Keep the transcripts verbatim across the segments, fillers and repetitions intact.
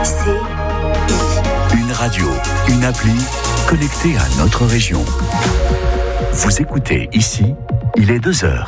C I. Une radio, une appli connectée à notre région. Vous écoutez ici, il est deux heures.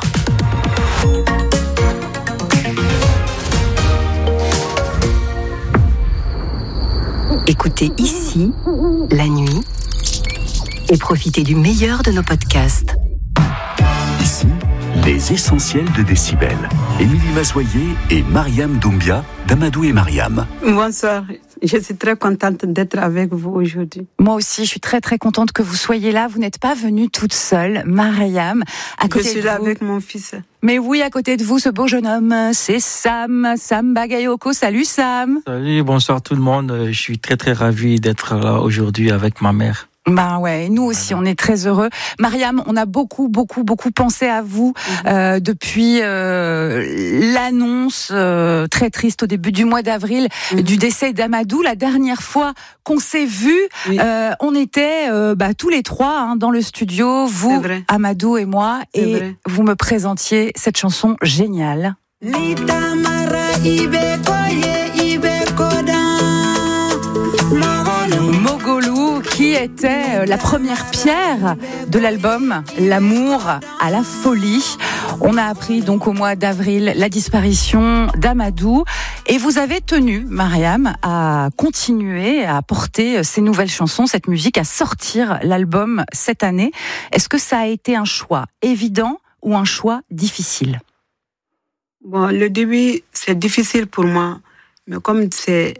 Écoutez ici, la nuit, et profitez du meilleur de nos podcasts. Ici, les essentiels de Décibel. Émilie Mazoyer et Mariam Doumbia d'Amadou et Mariam. Bonsoir, je suis très contente d'être avec vous aujourd'hui. Moi aussi, je suis très très contente que vous soyez là. Vous n'êtes pas venue toute seule, Mariam. À côté je suis de là vous... avec mon fils. Mais oui, à côté de vous, ce beau jeune homme, c'est Sam, Sam Bagayoko. Salut Sam. Salut, bonsoir tout le monde. Je suis très très ravi d'être là aujourd'hui avec ma mère. Ben ouais, nous aussi, on est très heureux. Mariam, on a beaucoup, beaucoup, beaucoup pensé à vous mmh. euh, depuis euh, l'annonce euh, très triste au début du mois d'avril mmh. du décès d'Amadou. La dernière fois qu'on s'est vus, oui. euh, on était euh, bah, tous les trois hein, dans le studio, vous, Amadou et moi, C'est et vrai. Vous me présentiez cette chanson géniale. Mogolou, qui était la première pierre de l'album L'amour à la folie. On a appris donc au mois d'avril la disparition d'Amadou et vous avez tenu, Mariam, à continuer à porter ces nouvelles chansons, cette musique, à sortir l'album cette année. Est-ce que ça a été un choix évident ou un choix difficile ? Bon, le début, c'est difficile pour moi, mais comme c'est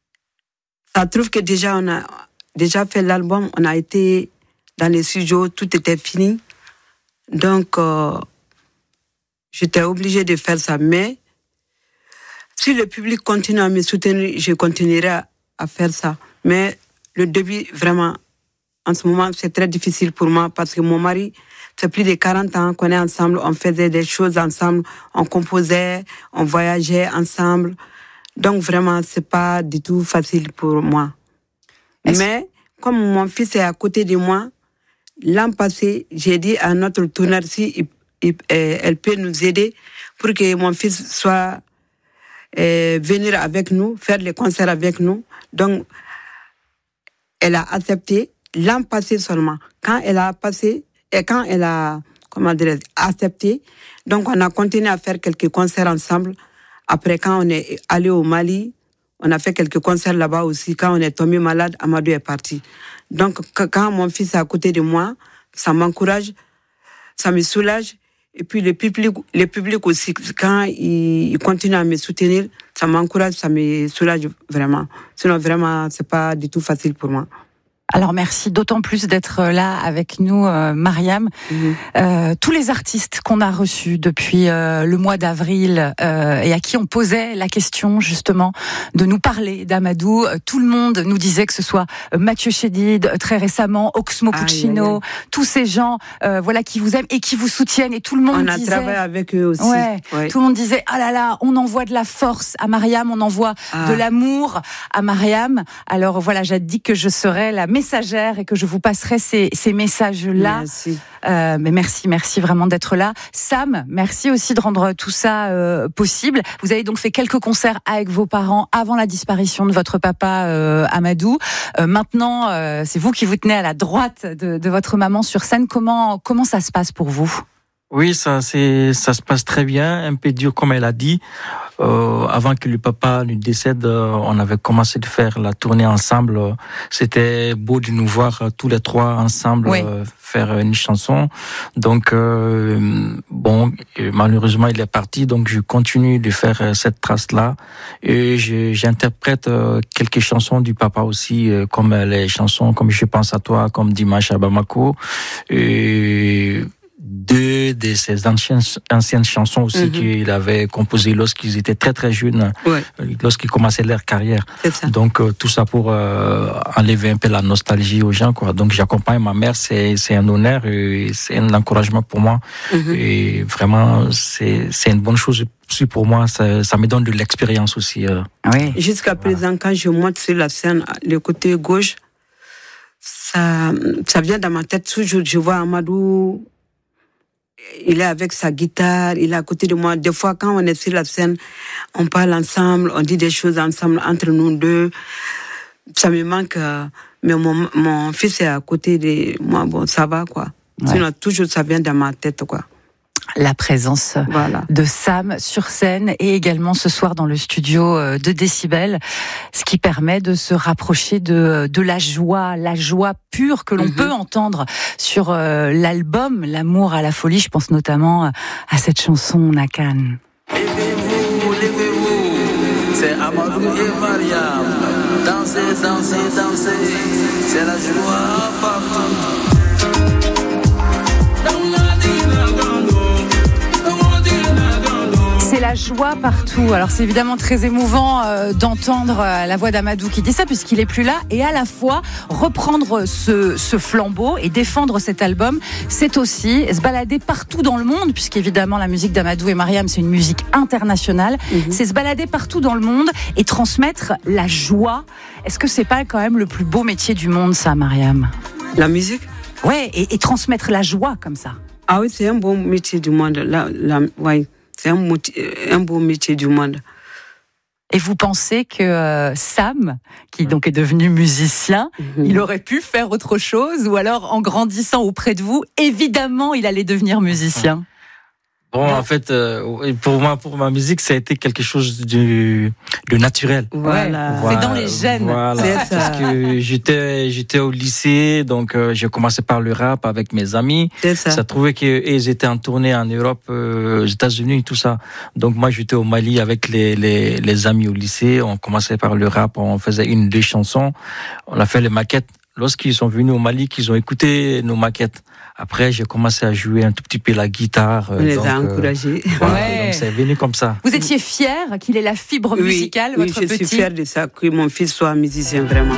ça trouve que déjà on a déjà fait l'album, on a été dans les studios, tout était fini. Donc, euh, j'étais obligée de faire ça. Mais si le public continue à me soutenir, je continuerai à, à faire ça. Mais le début, vraiment, en ce moment, c'est très difficile pour moi parce que mon mari, c'est plus de quarante ans qu'on est ensemble, on faisait des choses ensemble, on composait, on voyageait ensemble. Donc, vraiment, c'est pas du tout facile pour moi. Est-ce... Mais, comme mon fils est à côté de moi, l'an passé, j'ai dit à notre tourneur si il, il, euh, elle peut nous aider pour que mon fils soit euh, venir avec nous, faire les concerts avec nous. Donc, elle a accepté l'an passé seulement. Quand elle a passé, et quand elle a, comment dire, accepté, donc on a continué à faire quelques concerts ensemble. Après, quand on est allé au Mali, on a fait quelques concerts là-bas aussi. Quand on est tombé malade, Amadou est parti. Donc, quand mon fils est à côté de moi, ça m'encourage, ça me soulage. Et puis, le public, le public aussi, quand il, il continue à me soutenir, ça m'encourage, ça me soulage vraiment. Sinon, vraiment, c'est pas du tout facile pour moi. Alors merci d'autant plus d'être là avec nous, euh, Mariam. Mmh. Euh, tous les artistes qu'on a reçus depuis euh, le mois d'avril euh, et à qui on posait la question justement de nous parler d'Amadou, euh, tout le monde nous disait que ce soit euh, Mathieu Chédid, euh, très récemment, Oxmo Puccino, aïe, aïe, aïe. tous ces gens euh, voilà, qui vous aiment et qui vous soutiennent. Et tout le monde on disait... On a travaillé avec eux aussi. Ouais, ouais. Tout le monde disait, ah là là, on envoie de la force à Mariam, on envoie ah. de l'amour à Mariam. Alors voilà, j'ai dit que je serais la messagère et que je vous passerai ces, ces messages-là. Merci. Euh, mais merci, merci vraiment d'être là. Sam, merci aussi de rendre tout ça euh, possible. Vous avez donc fait quelques concerts avec vos parents avant la disparition de votre papa euh, Amadou. Euh, maintenant, euh, c'est vous qui vous tenez à la droite de, de votre maman sur scène. Comment, comment ça se passe pour vous ? Oui, ça, c'est, ça se passe très bien, un peu dur comme elle a dit. Euh, avant que le papa ne décède, euh, on avait commencé de faire la tournée ensemble. C'était beau de nous voir euh, tous les trois ensemble oui. euh, faire une chanson. Donc, euh, bon, malheureusement, il est parti, donc je continue de faire euh, cette trace-là. Et je, j'interprète euh, quelques chansons du papa aussi, euh, comme les chansons comme Je pense à toi, comme Dimanche à Bamako. Et deux de ses anciennes, anciennes chansons aussi mm-hmm. qu'il avait composées lorsqu'ils étaient très très jeunes, ouais. lorsqu'ils commençaient leur carrière. Donc euh, tout ça pour euh, enlever un peu la nostalgie aux gens, quoi. Donc j'accompagne ma mère, c'est c'est un honneur et c'est un encouragement pour moi. Mm-hmm. Et vraiment c'est c'est une bonne chose aussi pour moi. Ça, ça me donne de l'expérience aussi. Euh. Oui. Jusqu'à présent, voilà. Quand je monte sur la scène, le côté gauche, ça ça vient dans ma tête toujours. Je vois Amadou il est avec sa guitare, il est à côté de moi. Des fois, quand on est sur la scène, on parle ensemble, on dit des choses ensemble entre nous deux. Ça me manque, euh, mais mon, mon fils est à côté de moi, bon, ça va, quoi. Ouais. Sinon, toujours, ça vient dans ma tête, quoi. La présence voilà. de Sam sur scène et également ce soir dans le studio de Décibel, ce qui permet de se rapprocher de, de la joie, la joie pure que l'on mm-hmm. peut entendre sur euh, l'album L'amour à la folie. Je pense notamment à cette chanson Nakan. Levez-vous, levez-vous, c'est Amadou et Mariam. Dansez, dansez, dansez, c'est la joie partout. C'est la joie partout. Alors c'est évidemment très émouvant euh, d'entendre euh, la voix d'Amadou qui dit ça puisqu'il est plus là, et à la fois reprendre ce, ce flambeau et défendre cet album, c'est aussi se balader partout dans le monde, puisqu'évidemment la musique d'Amadou et Mariam c'est une musique internationale. Mm-hmm. C'est se balader partout dans le monde et transmettre la joie. Est-ce que c'est pas quand même le plus beau métier du monde, ça, Mariam? La musique? Ouais, et, et transmettre la joie comme ça. Ah oui, c'est un bon métier du monde. La, la, ouais. C'est un, un beau métier du monde. Et vous pensez que euh, Sam, qui donc est devenu musicien, mmh. il aurait pu faire autre chose, ou alors en grandissant auprès de vous, évidemment, il allait devenir musicien? Bon, en fait, euh, pour moi, pour ma musique, ça a été quelque chose de, de naturel. Voilà. voilà. C'est dans les gènes. Voilà. C'est ça. Parce que j'étais, j'étais au lycée, donc euh, j'ai commencé par le rap avec mes amis. C'est ça. Ça trouvait qu'ils étaient en tournée en Europe, euh, aux États-Unis, tout ça. Donc moi, j'étais au Mali avec les, les, les amis au lycée. On commençait par le rap, on faisait une, deux chansons. On a fait les maquettes. Lorsqu'ils sont venus au Mali, qu'ils ont écouté nos maquettes. Après, j'ai commencé à jouer un tout petit peu la guitare. On les donc, a encouragés. Euh, voilà, ouais. Donc, c'est venu comme ça. Vous étiez fier qu'il ait la fibre oui, musicale, oui, votre je petit? Je suis fier de ça, que mon fils soit musicien, vraiment.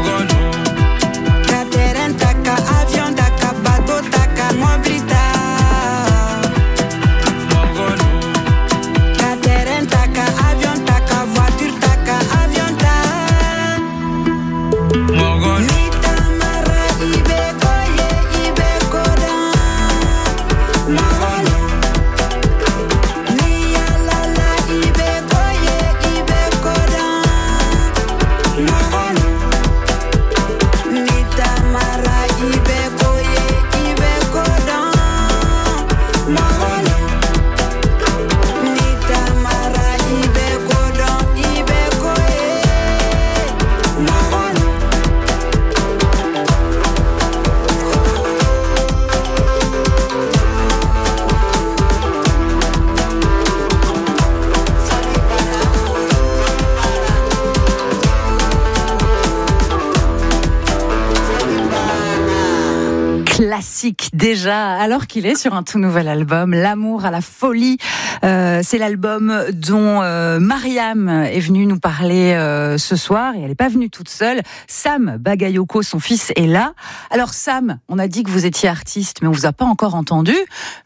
Classique déjà, alors qu'il est sur un tout nouvel album, L'amour à la folie. Euh, c'est l'album dont euh, Mariam est venue nous parler euh, ce soir, et elle n'est pas venue toute seule. Sam Bagayoko, son fils, est là. Alors Sam, on a dit que vous étiez artiste, mais on vous a pas encore entendu.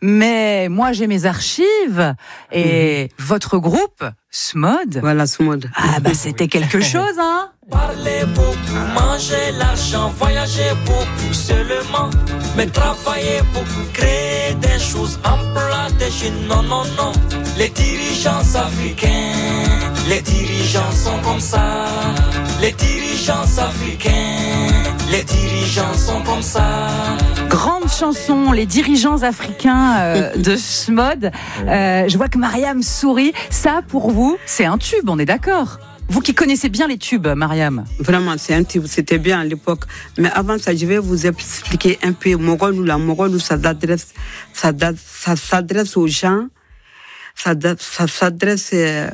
Mais moi j'ai mes archives, et mmh. votre groupe, Smod. Voilà, Smod. Ah bah c'était quelque chose, hein. Parler beaucoup, manger l'argent, voyager beaucoup seulement, mais travailler beaucoup, créer des choses, emploi des jeunes, non, non, non. Les dirigeants africains, les dirigeants sont comme ça. Les dirigeants africains, les dirigeants sont comme ça. Grande chanson, les dirigeants africains euh, de Smod. Euh, je vois que Mariam sourit. Ça, pour vous, c'est un tube, on est d'accord? Vous qui connaissez bien les tubes, Mariam. Vraiment, c'est un tube, c'était bien à l'époque. Mais avant ça, je vais vous expliquer un peu Mogolou. La Mogolou, ça s'adresse, ça, ça s'adresse aux gens. Ça, ça s'adresse... Euh,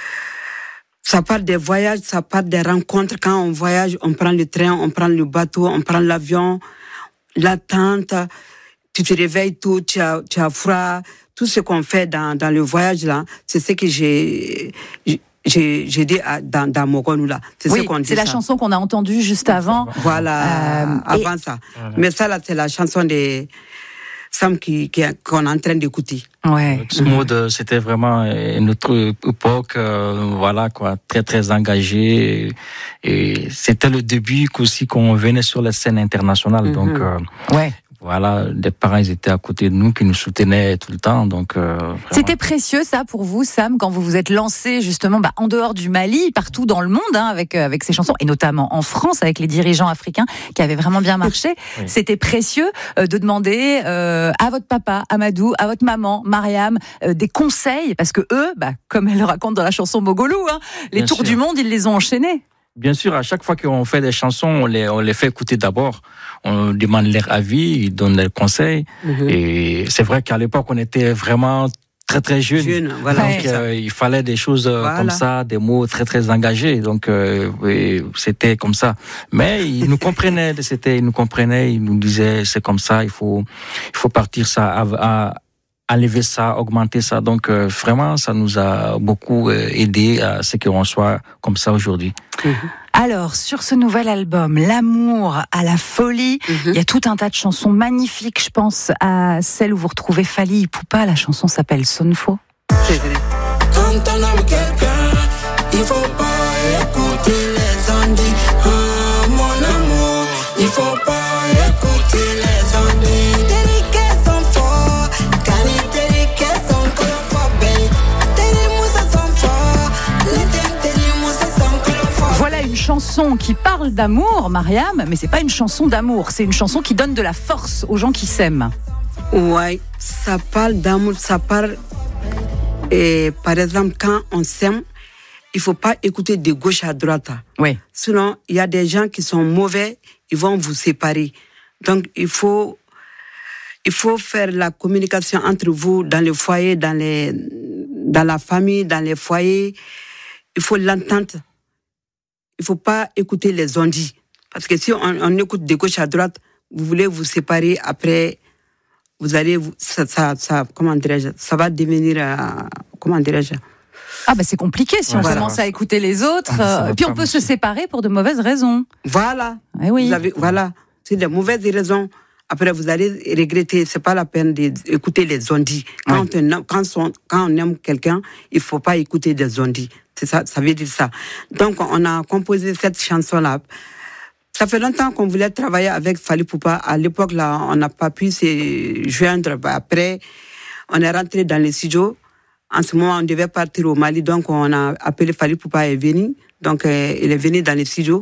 ça part des voyages, ça part des rencontres. Quand on voyage, on prend le train, on prend le bateau, on prend l'avion, la tente. Tu te réveilles tout, tu as, tu as froid. Tout ce qu'on fait dans, dans le voyage, là, c'est ce que j'ai... J'ai, j'ai dit à, dans, dans Mogolou là. C'est oui, ce qu'on dit. C'est la ça. chanson qu'on a entendue juste avant. Voilà, euh, avant et... ça. Voilà. Mais ça là, c'est la chanson de Sam qui, qui, qu'on est en train d'écouter. Ouais. Smod, mmh. c'était vraiment une autre époque, euh, voilà quoi, très très engagé. Et, et c'était le début aussi qu'on venait sur la scène internationale. Mmh. Donc, euh, ouais. Voilà, des parents, ils étaient à côté de nous, qui nous soutenaient tout le temps. Donc, euh, c'était précieux, ça, pour vous, Sam, quand vous vous êtes lancé, justement, bah, en dehors du Mali, partout dans le monde, hein, avec, euh, avec ces chansons, et notamment en France, avec les dirigeants africains, qui avaient vraiment bien marché. Oui. C'était précieux euh, de demander euh, à votre papa, Amadou, à votre maman, Mariam, euh, des conseils, parce que eux, bah, comme elle le raconte dans la chanson Mogolou, hein, les bien tours sûr. Du monde, ils les ont enchaînés. Bien sûr, à chaque fois qu'on fait des chansons, on les, on les fait écouter d'abord. On demande leur avis, ils donnent leurs conseils. Mm-hmm. Et c'est vrai qu'à l'époque, on était vraiment très très jeunes. Jeune, voilà. Donc euh, il fallait des choses voilà. comme ça, des mots très très engagés. Donc euh, c'était comme ça. Mais ils nous comprenaient. C'était, ils nous comprenaient. Ils nous disaient c'est comme ça. Il faut, il faut partir ça à, à enlever ça, augmenter ça. Donc euh, vraiment, ça nous a beaucoup euh, aidé à ce qu'on soit comme ça aujourd'hui. Mmh. Alors, sur ce nouvel album, L'amour à la folie, mmh. il y a tout un tas de chansons magnifiques. Je pense à celle où vous retrouvez Fally Ipupa. La chanson s'appelle Sonfo. C'est vrai. Quand on aime quelqu'un, il faut pas écouter les ondits. Oh, mon amour, il faut pas écouter les ondits. Chanson qui parle d'amour, Mariam, mais c'est pas une chanson d'amour, c'est une chanson qui donne de la force aux gens qui s'aiment. Ouais, ça parle d'amour, ça parle. Et par exemple, quand on s'aime, il faut pas écouter de gauche à droite. Oui. Sinon, il y a des gens qui sont mauvais, ils vont vous séparer. Donc, il faut, il faut faire la communication entre vous dans le foyer, dans les, dans la famille, dans les foyers. Il faut l'entente. Il ne faut pas écouter les ondits. Parce que si on, on écoute de gauche à droite, vous voulez vous séparer, après, vous allez, ça, ça, ça comment dirais-je, ça va devenir, euh, comment dirais-je. Ah ben c'est compliqué si ouais, on voilà. commence à écouter les autres. Ah, euh, puis on peut se séparer pour de mauvaises raisons. Voilà. Eh oui. Vous avez, voilà. C'est de mauvaises raisons. Après, vous allez regretter. C'est pas la peine d'écouter les ondits. Quand, ouais. on, quand, on, quand on aime quelqu'un, il faut pas écouter des ondits. C'est ça, ça veut dire ça. Donc, on a composé cette chanson-là. Ça fait longtemps qu'on voulait travailler avec Fally Ipupa. À l'époque, là, on n'a pas pu se joindre. Après, on est rentré dans les studios. En ce moment, on devait partir au Mali. Donc, on a appelé Fally Ipupa est venu. Donc, euh, il est venu dans les studios.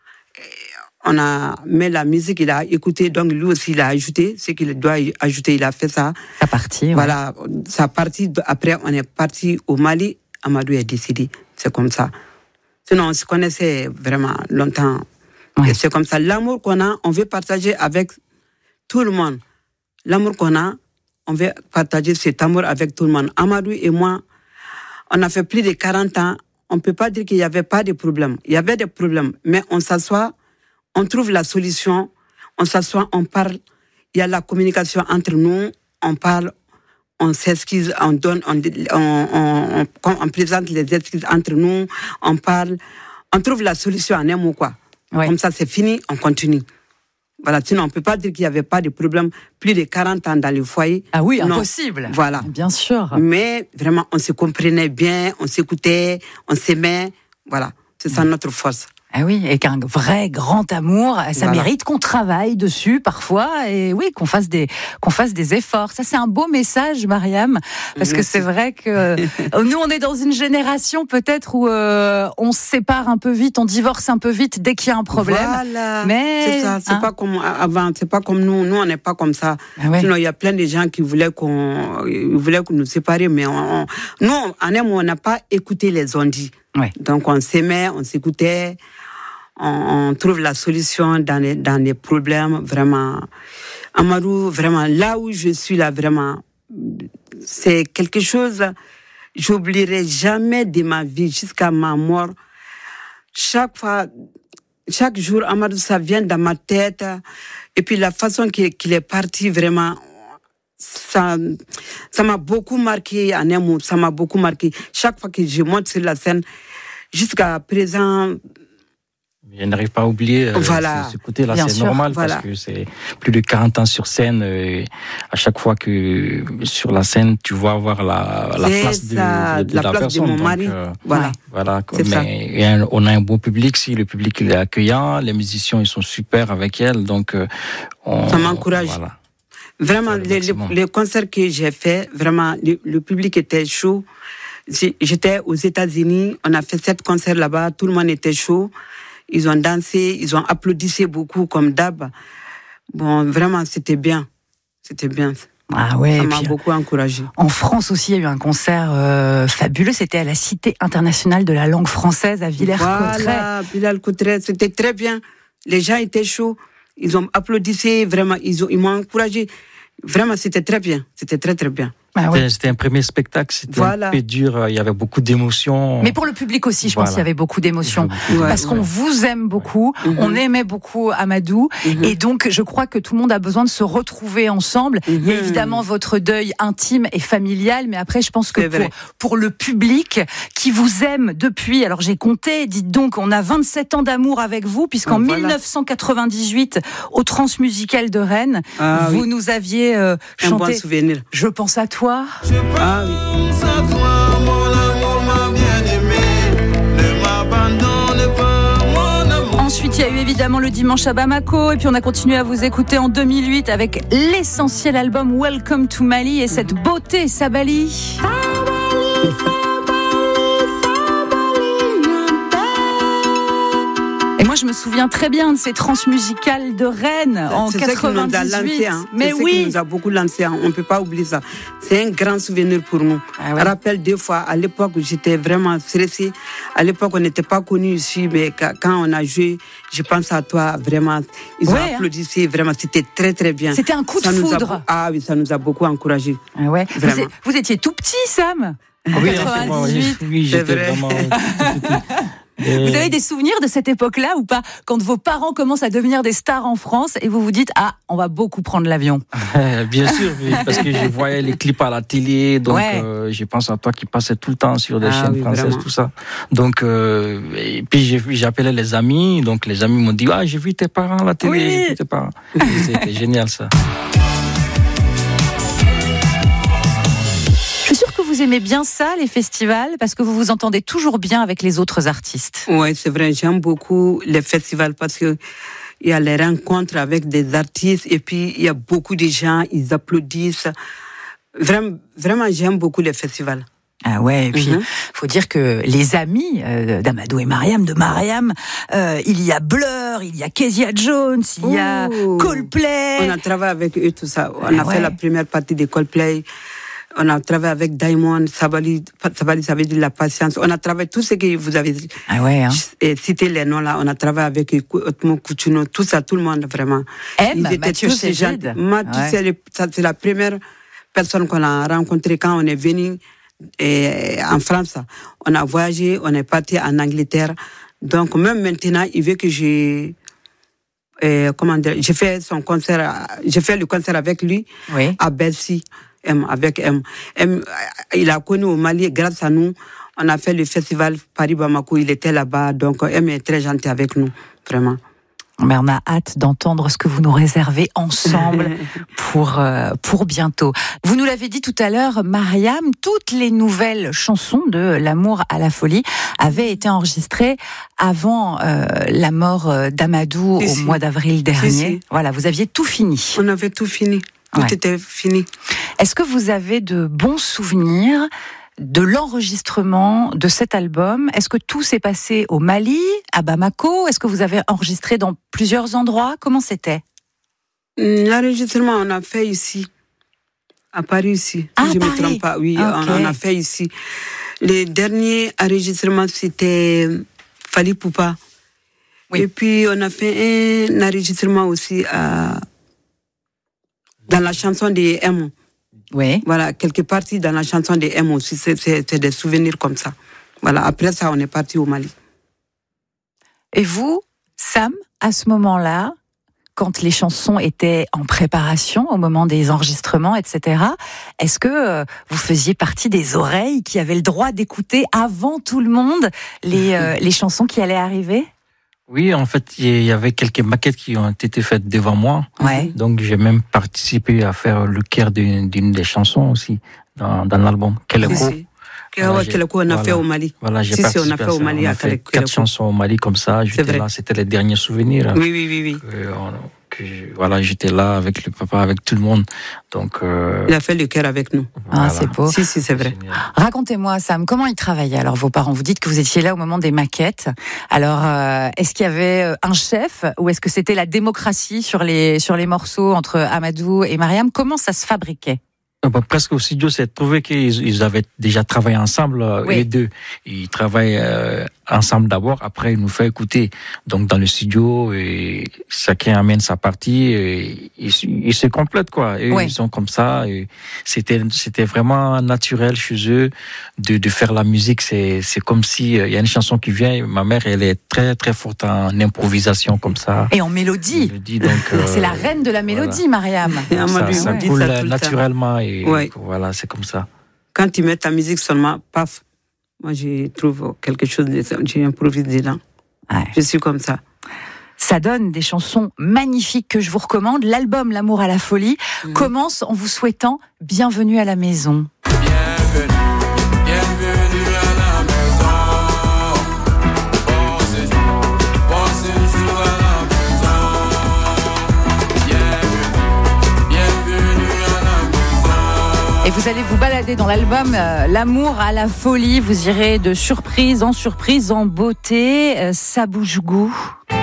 On a mis la musique, il a écouté. Donc, lui aussi, il a ajouté ce qu'il doit ajouter. Il a fait ça. Sa partie, ouais. Voilà. Sa partie. Après, on est parti au Mali. Amadou est décédé. C'est comme ça. Sinon, on se connaissait vraiment longtemps. Ouais. Et c'est comme ça. L'amour qu'on a, on veut partager avec tout le monde. L'amour qu'on a, on veut partager cet amour avec tout le monde. Amadou et moi, on a fait plus de quarante ans. On ne peut pas dire qu'il n'y avait pas de problème. Il y avait des problèmes. Mais on s'assoit, on trouve la solution. On s'assoit, on parle. Il y a la communication entre nous. On parle. On s'excuse, on donne, on, on, on, on, on présente les excuses entre nous, on parle, on trouve la solution en un mot, quoi. Ouais. Comme ça, c'est fini, on continue. Voilà, sinon, on ne peut pas dire qu'il n'y avait pas de problème. Plus de quarante ans dans le foyer. Ah oui, non. Impossible. Voilà. Bien sûr. Mais vraiment, on se comprenait bien, on s'écoutait, on s'aimait. Voilà, c'est ça notre force. Ah oui, et qu'un vrai grand amour, ça voilà. mérite qu'on travaille dessus parfois, et oui, qu'on fasse des qu'on fasse des efforts. Ça, c'est un beau message, Mariam, parce Merci. Que c'est vrai que nous, on est dans une génération peut-être où euh, on se sépare un peu vite, on divorce un peu vite dès qu'il y a un problème. Voilà. Mais c'est ça, c'est hein? pas comme avant, c'est pas comme nous. Nous, on n'est pas comme ça. Ah ouais. Sinon, il y a plein de gens qui voulaient qu'on voulaient qu'on nous sépare, mais on, on, nous, en un mot, on n'a pas écouté les ondits. Ouais. Donc, on s'aimait, on s'écoutait. On trouve la solution dans les, dans les problèmes, vraiment. Amadou, vraiment, là où je suis là, vraiment, c'est quelque chose, j'oublierai jamais de ma vie jusqu'à ma mort. Chaque fois, chaque jour, Amadou, ça vient dans ma tête. Et puis la façon qu'il, qu'il est parti, vraiment, ça, ça m'a beaucoup marqué en un mot, ça m'a beaucoup marqué. Chaque fois que je monte sur la scène, jusqu'à présent, je n'arrive pas à oublier euh, voilà. ce, ce côté-là, Bien c'est sûr, normal voilà. parce que c'est plus de quarante ans sur scène. Et à chaque fois que sur la scène, tu vas avoir la, la place de, de, de la, la place personne. de mon donc, mari. Euh, voilà. voilà. C'est Mais ça. On a un bon public, si le public il est accueillant, les musiciens ils sont super avec elle, donc euh, on, ça m'encourage. Voilà. Vraiment, les, les, les concerts que j'ai faits, vraiment, le, le public était chaud. J'étais aux États-Unis, on a fait sept concerts là-bas, tout le monde était chaud. Ils ont dansé, ils ont applaudi beaucoup comme d'hab. Bon, vraiment, c'était bien. C'était bien. Ah ouais, ça m'a beaucoup encouragé. En France aussi, il y a eu un concert euh, fabuleux. C'était à la Cité internationale de la langue française à Villers-Cotterêts. Voilà, Villers-Cotterêts, c'était très bien. Les gens étaient chauds. Ils ont applaudi, vraiment. Ils, ont, ils m'ont encouragé. Vraiment, c'était très bien. C'était très, très bien. Ah ouais. C'était un premier spectacle, c'était voilà. un peu dur, il y avait beaucoup d'émotions. Mais pour le public aussi, je voilà. pense qu'il y avait beaucoup d'émotions. Ouais, Parce ouais. qu'on vous aime beaucoup, ouais. on aimait beaucoup Amadou, mm-hmm. et donc je crois que tout le monde a besoin de se retrouver ensemble. Mm-hmm. Il y a évidemment votre deuil intime et familial, mais après je pense que pour, pour le public qui vous aime depuis, alors j'ai compté, dites donc, on a vingt-sept ans d'amour avec vous, puisqu'en voilà. mille neuf cent quatre-vingt-dix-huit, au Transmusical de Rennes, ah, vous oui. nous aviez euh, chanté... Un bon souvenir. Je pense à toi. Je ah, oui. à toi, mon amour, ma bien-aimée. Ne m'abandonne pas, mon amour. Ensuite, il y a eu évidemment le dimanche à Bamako, et puis on a continué à vous écouter en deux mille huit avec l'essentiel album Welcome to Mali et cette beauté, Sabali. Sabali, Et moi, je me souviens très bien de ces transmusicales de Rennes en quatre-vingt-dix-huit. Hein. Mais c'est oui, qui nous a beaucoup lancé. Hein. On ne peut pas oublier ça. C'est un grand souvenir pour nous. Ah ouais. Je rappelle deux fois, à l'époque, j'étais vraiment stressée. À l'époque, on n'était pas connus ici, mais quand on a joué, je pense à toi, vraiment. Ils ouais, ont applaudi, hein. Vraiment, c'était très, très bien. C'était un coup de ça foudre. A, ah oui, ça nous a beaucoup encouragés. Ah ouais. Vous, vous étiez tout petit, Sam, en oui, quatre-vingt-dix-huit. Oui, oui, j'étais vraiment... Et... Vous avez des souvenirs de cette époque-là ou pas? Quand vos parents commencent à devenir des stars en France et vous vous dites, ah, on va beaucoup prendre l'avion. Bien sûr, oui, parce que je voyais les clips à la télé, donc ouais. euh, je pense à toi qui passait tout le temps sur des ah, chaînes oui, françaises, vraiment. Tout ça. Donc, euh, et puis j'ai, j'appelais les amis, donc les amis m'ont dit, ah, j'ai vu tes parents à la télé, oui. j'ai vu tes parents. C'était génial ça. Je suis sûre que vous aimez bien ça, les festivals, parce que vous vous entendez toujours bien avec les autres artistes. Oui, c'est vrai, j'aime beaucoup les festivals parce que il y a les rencontres avec des artistes et puis il y a beaucoup de gens, ils applaudissent. Vraiment, vraiment j'aime beaucoup les festivals. Ah ouais, et puis il mm-hmm. faut dire que les amis euh, d'Amadou et Mariam, de Mariam, euh, il y a Blur, il y a Kezia Jones, il y a Ooh. Coldplay. On a travaillé avec eux, tout ça. On ah a ouais. fait la première partie de Coldplay. On a travaillé avec Diamond, Sabali, Sabali, ça veut dire la patience. On a travaillé tout ce que vous avez ah ouais, hein. cité les noms là. On a travaillé avec Otmo Kuchuno, tout ça, tout le monde vraiment. M, Ils étaient Mathieu tous ces gens. Mathieu, ouais. c'est, le, c'est la première personne qu'on a rencontrée quand on est venu et, en France. On a voyagé, on est parti en Angleterre. Donc même maintenant, il veut que je euh, comment dire, j'ai fait son concert, j'ai fait le concert avec lui oui. à Bercy. M, avec M. M. Il a connu au Mali, grâce à nous, on a fait le festival Paris-Bamako, il était là-bas, donc M est très gentil avec nous, vraiment. Mais on a hâte d'entendre ce que vous nous réservez ensemble pour, euh, pour bientôt. Vous nous l'avez dit tout à l'heure, Mariam, toutes les nouvelles chansons de L'amour à la folie avaient été enregistrées avant euh, la mort d'Amadou si, au si. mois d'avril dernier. Si, si. Voilà, vous aviez tout fini. On avait tout fini. Tout ouais. était fini. Est-ce que vous avez de bons souvenirs de l'enregistrement de cet album? Est-ce que tout s'est passé au Mali, à Bamako? Est-ce que vous avez enregistré dans plusieurs endroits? Comment c'était? L'enregistrement, on a fait ici, à Paris ici. Ah, si je ne me trompe pas, oui, okay. on, on a fait ici. Le dernier enregistrement, c'était Fali Poupa. Oui. Et puis, on a fait un enregistrement aussi à... dans la chanson de M. Oui. Voilà, quelques parties dans la chanson de M aussi, c'est, c'est, c'est des souvenirs comme ça. Voilà, après ça, on est parti au Mali. Et vous, Sam, à ce moment-là, quand les chansons étaient en préparation, au moment des enregistrements, et cetera, est-ce que euh, vous faisiez partie des oreilles qui avaient le droit d'écouter avant tout le monde les, euh, les chansons qui allaient arriver ? Oui, en fait, il y avait quelques maquettes qui ont été faites devant moi. Ouais. Donc, j'ai même participé à faire le chœur d'une, d'une des chansons aussi dans, dans l'album. Keleko. Si, si. Voilà, Keleko, on a voilà, fait au Mali. Voilà, j'ai si, participé si, on a fait à au Mali. On a fait quatre chansons au Mali comme ça. J'étais là, c'était les derniers souvenirs. Oui, oui, oui, oui. Que, on, que voilà, j'étais là avec le papa, avec tout le monde. Donc, euh, il a fait le cœur avec nous. Voilà. Ah, c'est beau. Si, si, c'est vrai. Génial. Racontez-moi, Sam, comment ils travaillaient alors vos parents? Vous dites que vous étiez là au moment des maquettes. Alors, euh, est-ce qu'il y avait un chef ou est-ce que c'était la démocratie sur les sur les morceaux entre Amadou et Mariam? Comment ça se fabriquait? Bah, presque au studio, c'est trouvé qu'ils ils avaient déjà travaillé ensemble, oui. Les deux. Ils travaillent euh, ensemble d'abord, après ils nous font écouter. Donc dans le studio, et chacun amène sa partie, et ils, ils se complètent, quoi. Et oui. Ils sont comme ça. Et c'était c'était vraiment naturel chez eux de de faire la musique. C'est c'est comme si il y a une chanson qui vient. Ma mère, elle est très très forte en improvisation comme ça. Et en mélodie. mélodie donc, euh, c'est la reine de la mélodie, voilà. Mariam. Ça, ça, ça ouais. coule ça naturellement. Et ouais. Voilà, c'est comme ça. Quand tu mets ta musique seulement, paf, moi je trouve quelque chose, de, j'improvise dedans. Ouais. Je suis comme ça. Ça donne des chansons magnifiques que je vous recommande. L'album L'amour à la folie mmh. commence en vous souhaitant bienvenue à la maison. Bienvenue, bienvenue à la maison. Pensez, pensez toujours à la maison. Bienvenue, bienvenue à la maison. Et vous allez vous balader dans l'album euh, L'amour à la folie. Vous irez de surprise en surprise, en beauté. Euh, Saboujgout.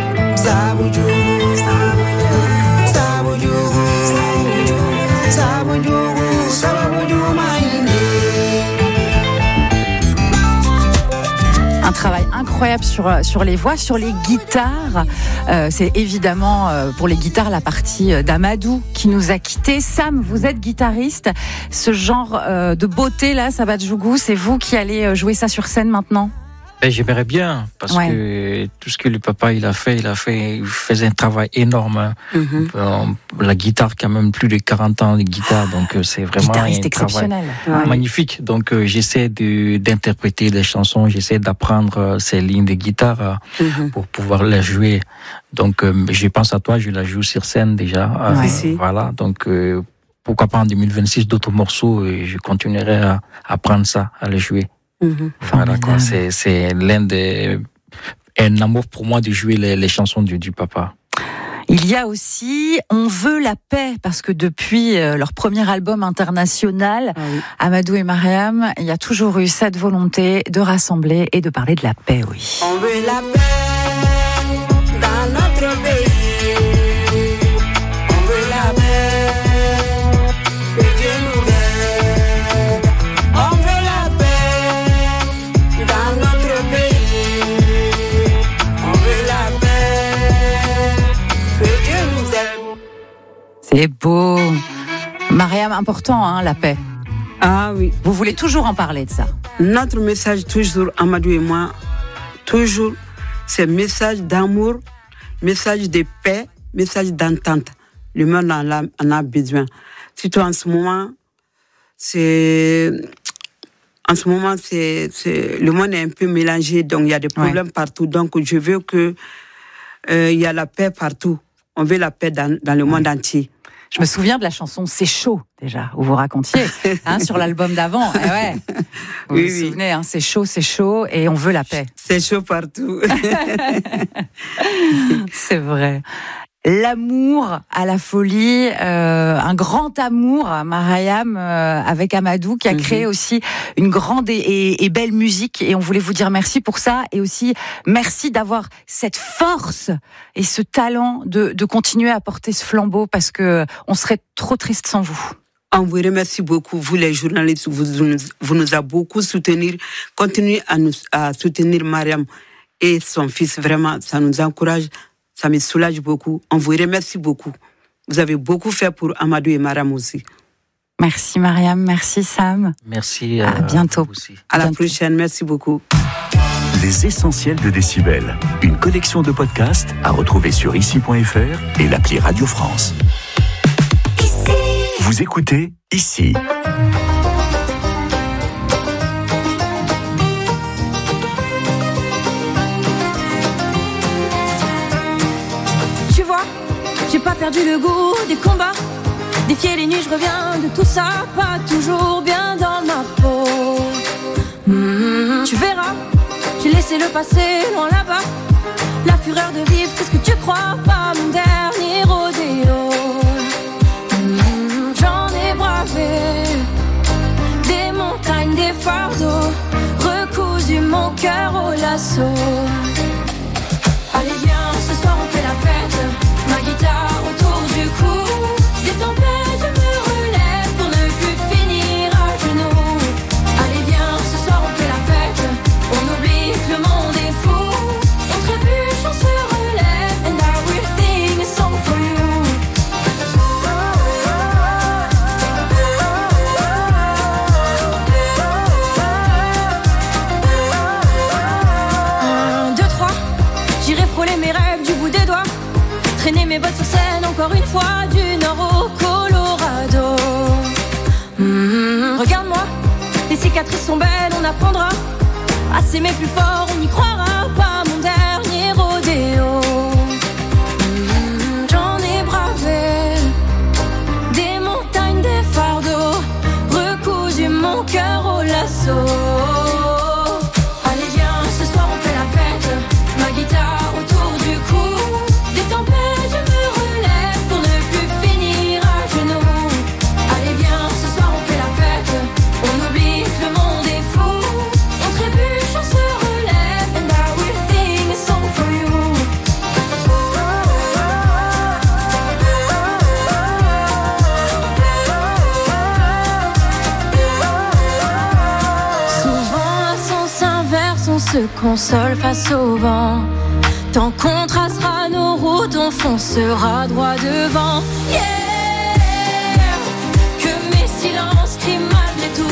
Un travail incroyable sur, sur les voix, sur les guitares. Euh, c'est évidemment euh, pour les guitares la partie d'Amadou qui nous a quittés. Sam, vous êtes guitariste. Ce genre euh, de beauté là, Saboujgout, c'est vous qui allez jouer ça sur scène maintenant? Ben, j'aimerais bien, parce ouais. que tout ce que le papa il a fait, il a fait, il faisait un travail énorme. Mm-hmm. La guitare, quand même plus de quarante ans de guitare, donc c'est vraiment guitariste un exceptionnel, travail ouais. magnifique. Donc euh, j'essaie de d'interpréter les chansons, j'essaie d'apprendre ces lignes de guitare mm-hmm. pour pouvoir les jouer. Donc euh, je pense à toi, je la joue sur scène déjà. Ouais. Euh, voilà, donc euh, pourquoi pas en deux mille vingt-six d'autres morceaux et je continuerai à apprendre ça, à les jouer. Mmh. Voilà quoi, c'est c'est l'un des un amour pour moi de jouer les, les chansons du, du papa. Il y a aussi On veut la paix, parce que depuis euh, leur premier album international, ah oui. Amadou et Mariam, il y a toujours eu cette volonté de rassembler et de parler de la paix, oui. On veut la paix dans notre pays. On veut la paix que Dieu nous donne. On veut la paix dans notre pays. On veut la paix que Dieu nous aime. C'est beau. Mariam, important, hein, la paix. Ah oui. Vous voulez toujours en parler de ça? Notre message, toujours, Amadou et moi, toujours, c'est message d'amour, message de paix, message d'entente. Le monde en a, en a besoin. Surtout en ce moment, c'est... En ce moment, c'est, c'est, le monde est un peu mélangé, donc il y a des problèmes ouais. partout. Donc je veux que euh, il y a la paix partout. On veut la paix dans, dans le ouais. monde entier. Je me souviens de la chanson C'est chaud, déjà, où vous racontiez, hein, sur l'album d'avant. Eh ouais. Vous oui, vous oui. souvenez, hein, c'est chaud, c'est chaud, et on veut la paix. C'est chaud partout. C'est vrai. L'amour à la folie, euh, un grand amour, Mariam, euh, avec Amadou, qui a créé mm-hmm. aussi une grande et, et, et belle musique. Et on voulait vous dire merci pour ça. Et aussi, merci d'avoir cette force et ce talent de, de continuer à porter ce flambeau, parce que on serait trop triste sans vous. On vous remercie beaucoup, vous les journalistes, vous, vous nous avez beaucoup soutenus. Continuez à, nous, à soutenir Mariam et son fils. Vraiment, ça nous encourage. Ça me soulage beaucoup. On vous remercie beaucoup. Vous avez beaucoup fait pour Amadou et Mariam aussi. Merci Mariam, merci Sam. Merci. À, à bientôt. Vous aussi. À la bientôt. prochaine, merci beaucoup. Les essentiels de Décibel. Une collection de podcasts à retrouver sur ici point f r et l'appli Radio France. Ici. Vous écoutez Ici. J'ai pas perdu le goût des combats, défier les nuits, je reviens de tout ça, pas toujours bien dans ma peau. Mmh, tu verras, j'ai laissé le passé loin là-bas, la fureur de vivre, qu'est-ce que tu crois, pas mon dernier rodéo. cœur au lasso. Allez viens, ce soir on fait la fête. Ma guitare autour du cou. Des tempêtes, je me relève pour ne plus finir à genoux. Allez viens, ce soir on fait la fête. On oublie que le monde est fou. On trébuche, on se relève. And I will sing a song for you. Un, deux, trois. J'irai frôler mes rêves du bout des doigts. Traîner mes bottes sur scène encore une fois. Du nord au Colorado. Mmh, regarde-moi, les cicatrices sont belles, on apprendra à s'aimer plus fort, on y croira pas. Mon dernier rodéo. Mmh, j'en ai bravé des montagnes, des fardeaux, recousu mon cœur au lasso. Allez viens, ce soir on fait la fête. Ma guitare autour du cou. Des tempêtes, je me relève pour ne plus finir à genoux. Allez viens, ce soir on fait la fête. On oublie que le monde est fou. On trébuche, on se relève. And I will sing a song for you. Souvent à sens inverse, on se console face au vent. Tant qu'on tracera nos routes, on foncera droit devant. Yeah, que mes silences crient malgré tout.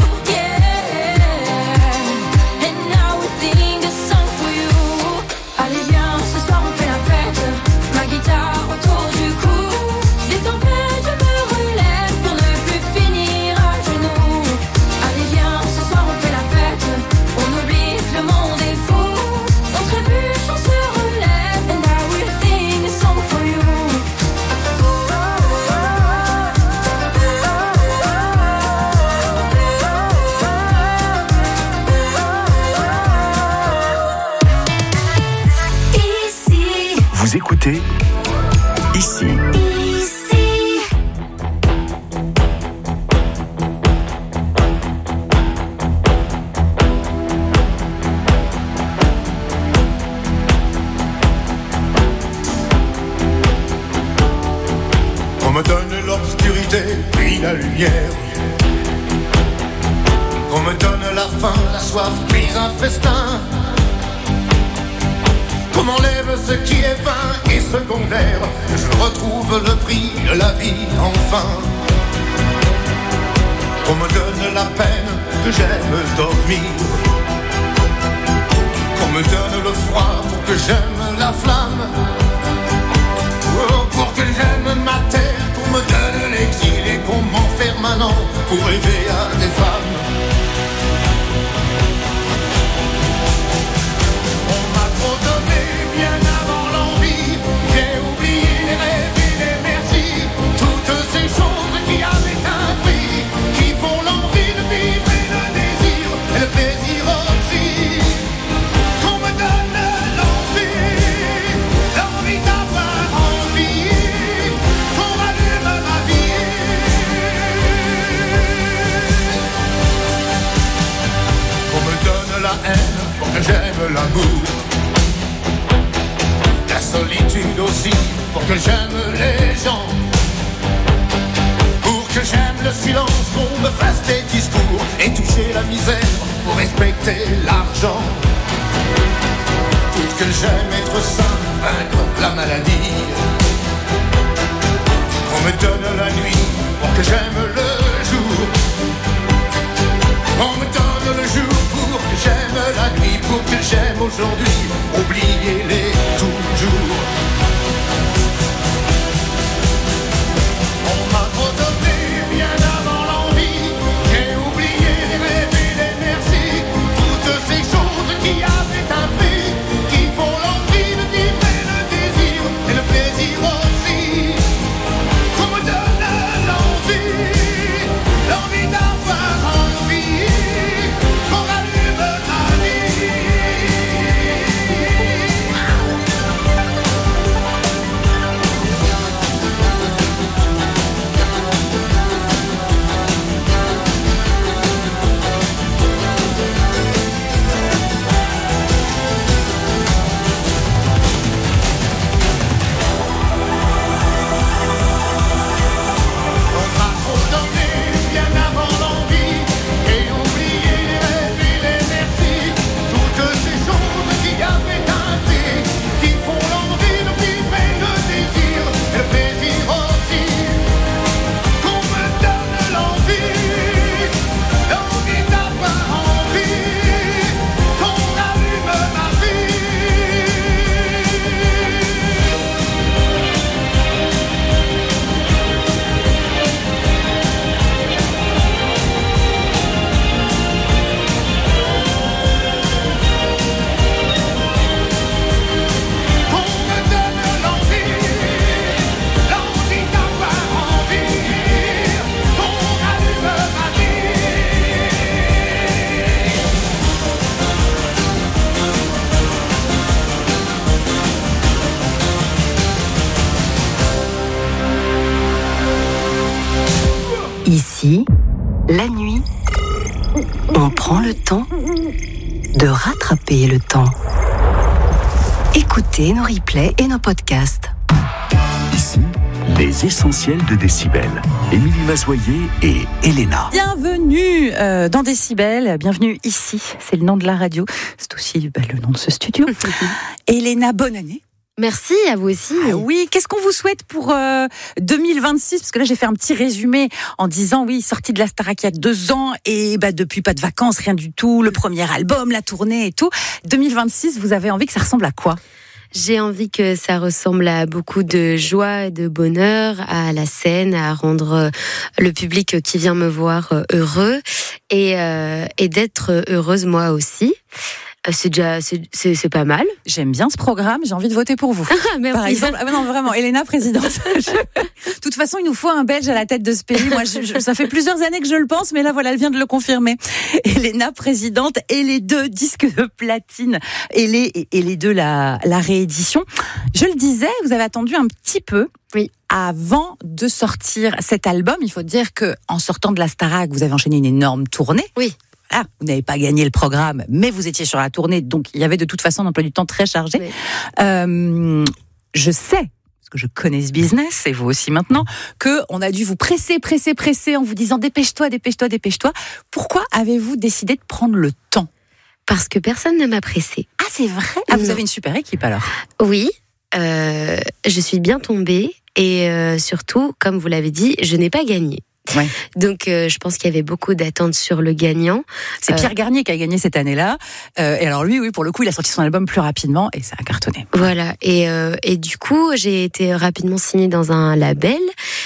Yeah, and now we sing a song for you. Allez viens, ce soir on fait la fête. Ma guitare autour du cou. Des tempêtes, je me relève pour ne plus finir à genoux. Allez viens, ce soir on fait la fête. On oublie que le monde est fou. On trébuche, on se relève. And I will sing a song for you. Ici, Vous écoutez Ici. ici. On me donne l'obscurité, puis la lumière. Qu'on me donne la faim, la soif, puis un festin. Qu'on m'enlève ce qui est vain et secondaire. Que je retrouve le prix de la vie, enfin. Qu'on me donne la peine, que j'aime dormir. Qu'on me donne le froid pour que j'aime la flamme. Oh, pour que j'aime ma terre, qu'on me donne l'exil et qu'on m'enferme un an pour rêver à des femmes. On m'a trop donné bien avant l'envie. J'ai oublié les rêves et les merci. Toutes ces choses qui avaient un prix, qui font l'envie de vivre et le désir et le plaisir aussi. Qu'on me donne l'envie, l'envie d'avoir envie, qu'on rallume ma vie. Qu'on me donne la haine pour que j'aime l'amour. La solitude aussi pour que j'aime les gens. Pour que j'aime le silence, qu'on me fasse des discours et toucher la misère pour respecter l'argent. Pour que j'aime être sain, vaincre la maladie. Qu'on me donne la nuit pour que j'aime le jour. On me donne le jour pour que j'aime la nuit, pour que j'aime aujourd'hui, oubliez-les toujours. On m'a trop donné bien avant l'envie. J'ai oublié les rêves et les merci. Toutes ces choses qui avaient un prix, qui font l'envie de vivre et le désir et le plaisir aussi. Qu'on me donne l'envie, l'envie d'avoir envie, qu'on rallume ma vie. Ici, la nuit, on prend le temps de rattraper le temps. Écoutez nos replays et nos podcasts. Ici, les essentiels de Décibel. Émilie Mazoyer et Elena. Bienvenue euh, dans Décibel, bienvenue ici, c'est le nom de la radio, c'est aussi bah, le nom de ce studio. Elena, bonne année. Merci, à vous aussi. Ah oui, qu'est-ce qu'on vous souhaite pour euh, deux mille vingt-six? Parce que là, j'ai fait un petit résumé en disant, oui, sortie de la Starac il y a deux ans, et bah, depuis pas de vacances, rien du tout, le premier album, la tournée et tout. deux mille vingt-six, vous avez envie que ça ressemble à quoi? J'ai envie que ça ressemble à beaucoup de joie et de bonheur, à la scène, à rendre le public qui vient me voir heureux et, euh, et d'être heureuse moi aussi. C'est déjà, c'est, c'est, c'est pas mal. J'aime bien ce programme, j'ai envie de voter pour vous. Ah, merci. Par exemple, ah non, vraiment, Elena, présidente. De toute façon, il nous faut un Belge à la tête de ce pays. Moi, je, je, ça fait plusieurs années que je le pense, mais là, voilà, elle vient de le confirmer. Elena, présidente, et les deux disques de platine, et les, et les deux, la, la réédition. Je le disais, vous avez attendu un petit peu. Oui. Avant de sortir cet album, il faut dire que en sortant de la Starac, vous avez enchaîné une énorme tournée. Oui. Ah, vous n'avez pas gagné le programme, mais vous étiez sur la tournée, donc il y avait de toute façon un emploi du temps très chargé. Oui. Euh, je sais, parce que je connais ce business, et vous aussi maintenant, qu'on a dû vous presser, presser, presser en vous disant dépêche-toi, dépêche-toi, dépêche-toi. Pourquoi avez-vous décidé de prendre le temps? Parce que personne ne m'a pressée. Ah, c'est vrai? Ah, vous avez une super équipe alors? Oui, euh, je suis bien tombée, et euh, surtout, comme vous l'avez dit, je n'ai pas gagné. Ouais. Donc euh, je pense qu'il y avait beaucoup d'attentes sur le gagnant. C'est Euh, Pierre Garnier qui a gagné cette année-là. Euh, et alors lui, oui, pour le coup, il a sorti son album plus rapidement et ça a cartonné. Voilà, et, euh, et du coup, j'ai été rapidement signée dans un label,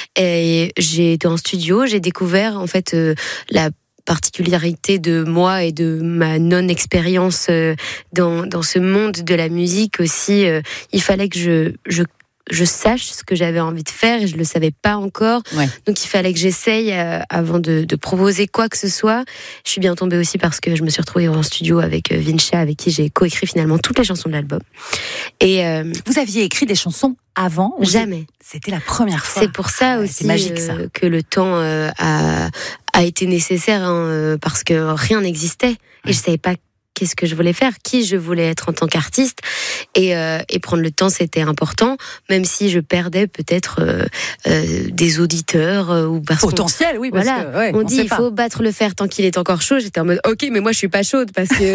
et j'ai été en studio, j'ai découvert en fait euh, la particularité de moi et de ma non-expérience euh, dans, dans ce monde de la musique aussi. Euh, il fallait que je... je je sache ce que j'avais envie de faire et je le savais pas encore. Ouais. Donc il fallait que j'essaye euh, avant de, de proposer quoi que ce soit. Je suis bien tombée aussi parce que je me suis retrouvée en studio avec euh, Vincha, avec qui j'ai coécrit finalement toutes les chansons de l'album. Et euh, Vous aviez écrit des chansons avant? jamais. C'était la première fois. C'est pour ça Ouais, aussi c'est magique, ça. euh, que le temps euh, a, a été nécessaire, hein, euh, parce que rien n'existait et je savais pas qu'est-ce que je voulais faire, qui je voulais être en tant qu'artiste, et, euh, et prendre le temps, c'était important, même si je perdais peut-être euh, euh, des auditeurs euh, ou parce potentiel, oui, parce voilà, que ouais, on, on dit sait il pas. faut battre le fer tant qu'il est encore chaud. J'étais en mode ok, mais moi je suis pas chaude parce que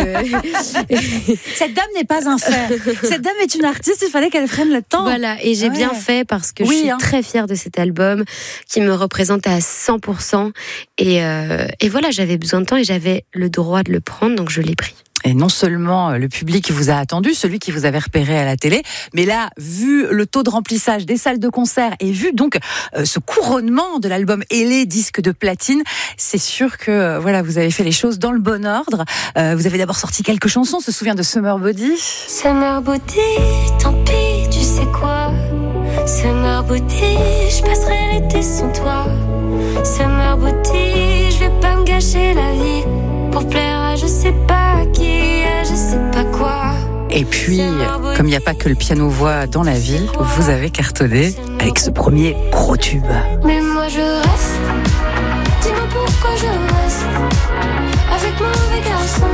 Cette dame n'est pas un fer. Cette dame est une artiste, il fallait qu'elle prenne le temps. voilà, et j'ai Ouais. bien fait parce que Oui, je suis hein. très fière de cet album qui me représente à cent pour cent, et, euh, et voilà, j'avais besoin de temps et j'avais le droit de le prendre, donc je l'ai pris. Et non seulement le public vous a attendu, celui qui vous avait repéré à la télé, mais là, vu le taux de remplissage des salles de concert et vu donc euh, ce couronnement de l'album et les disques de platine, c'est sûr que euh, voilà, vous avez fait les choses dans le bon ordre. Euh, vous avez d'abord sorti quelques chansons, on se souvient de Summer Body. Summer Body, tant pis, tu sais quoi. Summer Body, je passerai l'été sans toi. Summer Body, je vais pas me gâcher la vie pour plaire à je sais pas qui, à je sais pas quoi. Et puis, comme il n'y a pas que le piano-voix dans la vie, vous avez cartonné avec ce premier gros tube. Mais moi je reste, dis-moi pourquoi je reste avec mon mauvais garçon.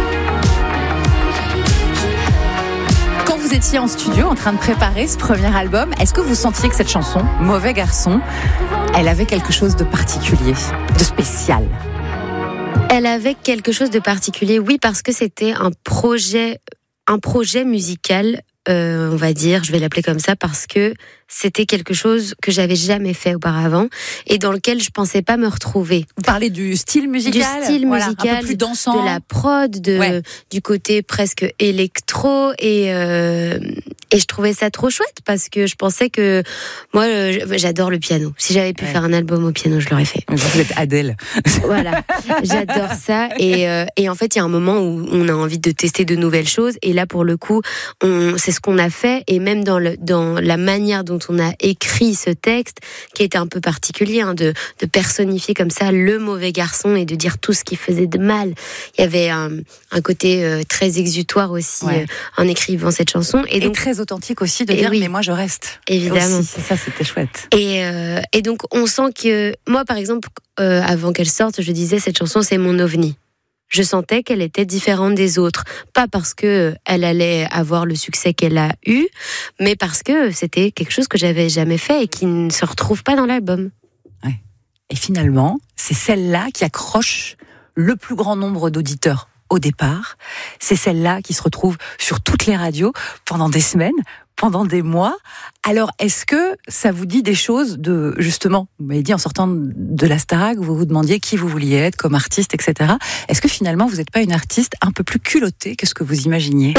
Quand vous étiez en studio en train de préparer ce premier album, est-ce que vous sentiez que cette chanson, Mauvais garçon, elle avait quelque chose de particulier, de spécial? Elle avait quelque chose de particulier, oui, parce que c'était un projet, un projet musical, euh, on va dire, je vais l'appeler comme ça, parce que c'était quelque chose que j'avais jamais fait auparavant et dans lequel je pensais pas me retrouver. Vous parlez du style musical, Du style voilà, musical, un peu plus dansant, de la prod, de, Ouais. du côté presque électro, et euh, et je trouvais ça trop chouette parce que je pensais que moi euh, j'adore le piano. Si j'avais pu Ouais. faire un album au piano, je l'aurais fait. Vous êtes Adèle. Voilà, j'adore ça, et euh, et en fait il y a un moment où on a envie de tester de nouvelles choses, et là pour le coup on c'est ce qu'on a fait, et même dans le dans la manière dont on a écrit ce texte, qui était un peu particulier, hein, de, de personnifier comme ça le mauvais garçon et de dire tout ce qui faisait de mal. Il y avait un, un côté euh, très exutoire aussi Ouais. euh, en écrivant cette chanson. Et, Et donc, très authentique aussi de Et dire oui. mais moi je reste. évidemment. Aussi, c'est ça, c'était chouette. Et, euh, et donc, on sent que, moi, par exemple, euh, avant qu'elle sorte, je disais, cette chanson, c'est mon ovni. Je sentais qu'elle était différente des autres. Pas parce que elle allait avoir le succès qu'elle a eu, mais parce que c'était quelque chose que j'avais jamais fait et qui ne se retrouve pas dans l'album. Et finalement, c'est celle-là qui accroche le plus grand nombre d'auditeurs au départ. C'est celle-là qui se retrouve sur toutes les radios pendant des semaines, pendant des mois. Alors, est-ce que ça vous dit des choses de, justement, vous m'avez dit en sortant de la Starac, vous vous demandiez qui vous vouliez être comme artiste, et cetera. Est-ce que finalement, vous n'êtes pas une artiste un peu plus culottée que ce que vous imaginiez?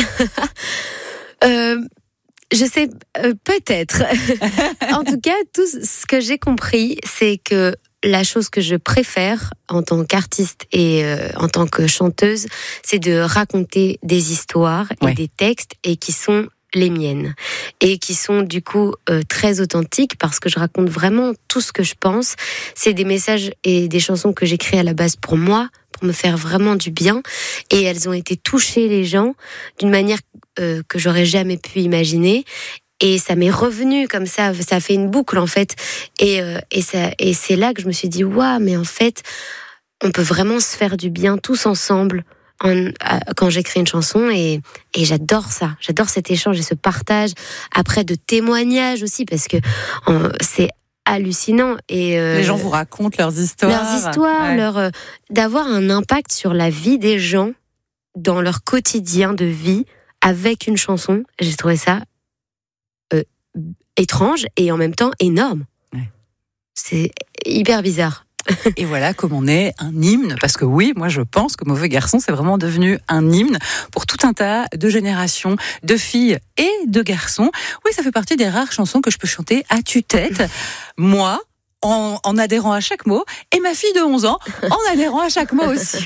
Euh, je sais, euh, peut-être. En tout cas, tout ce que j'ai compris, c'est que la chose que je préfère en tant qu'artiste et euh, en tant que chanteuse, c'est de raconter des histoires et Ouais. des textes et qui sont les miennes et qui sont du coup euh, très authentiques parce que je raconte vraiment tout ce que je pense. C'est des messages et des chansons que j'écris à la base pour moi, pour me faire vraiment du bien, et elles ont été touchées les gens d'une manière euh, que j'aurais jamais pu imaginer. Et ça m'est revenu comme ça, ça fait une boucle en fait. Et, euh, et, ça, et c'est là que je me suis dit, waouh, mais en fait, on peut vraiment se faire du bien tous ensemble en, à, quand j'écris une chanson. Et, et j'adore ça, j'adore cet échange et ce partage. Après, de témoignages aussi, parce que en, c'est hallucinant. Et, euh, Les gens vous racontent leurs histoires. leurs histoires, Ouais. leur, euh, d'avoir un impact sur la vie des gens, dans leur quotidien de vie, avec une chanson. J'ai trouvé ça euh, étrange et en même temps énorme. Ouais. C'est hyper bizarre. Et voilà comme on est un hymne, parce que oui, moi je pense que Mauvais Garçon, c'est vraiment devenu un hymne pour tout un tas de générations de filles et de garçons. Oui, ça fait partie des rares chansons que je peux chanter à tue-tête. Moi, en, en adhérant à chaque mot, et ma fille de onze ans, en adhérant à chaque mot aussi.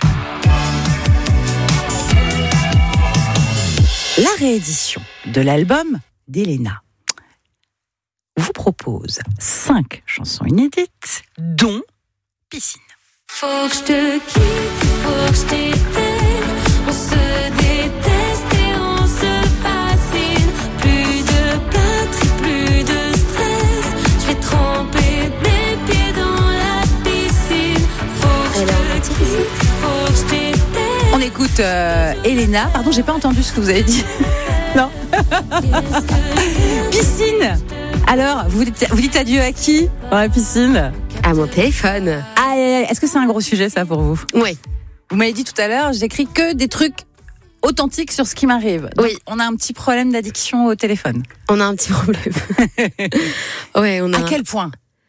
La réédition de l'album d'Elena vous propose cinq chansons inédites, dont Piscine. Faut que je te quitte, faut que je t'éteigne. On se déteste et on se fascine. Plus de plâtre, plus de stress. Je vais tremper mes pieds dans la piscine. Faut que je te quitte, faut que je t'éteigne. On écoute euh, Elena. Pardon, j'ai pas entendu ce que vous avez dit. Non. Piscine. Alors, vous dites, vous dites adieu à qui dans la piscine? À mon téléphone. Ah, est-ce que c'est un gros sujet ça pour vous? Oui. Vous m'avez dit tout à l'heure, j'écris que des trucs authentiques sur ce qui m'arrive. Donc, Oui. on a un petit problème d'addiction au téléphone. On a un petit problème. Ouais, on a. À quel point?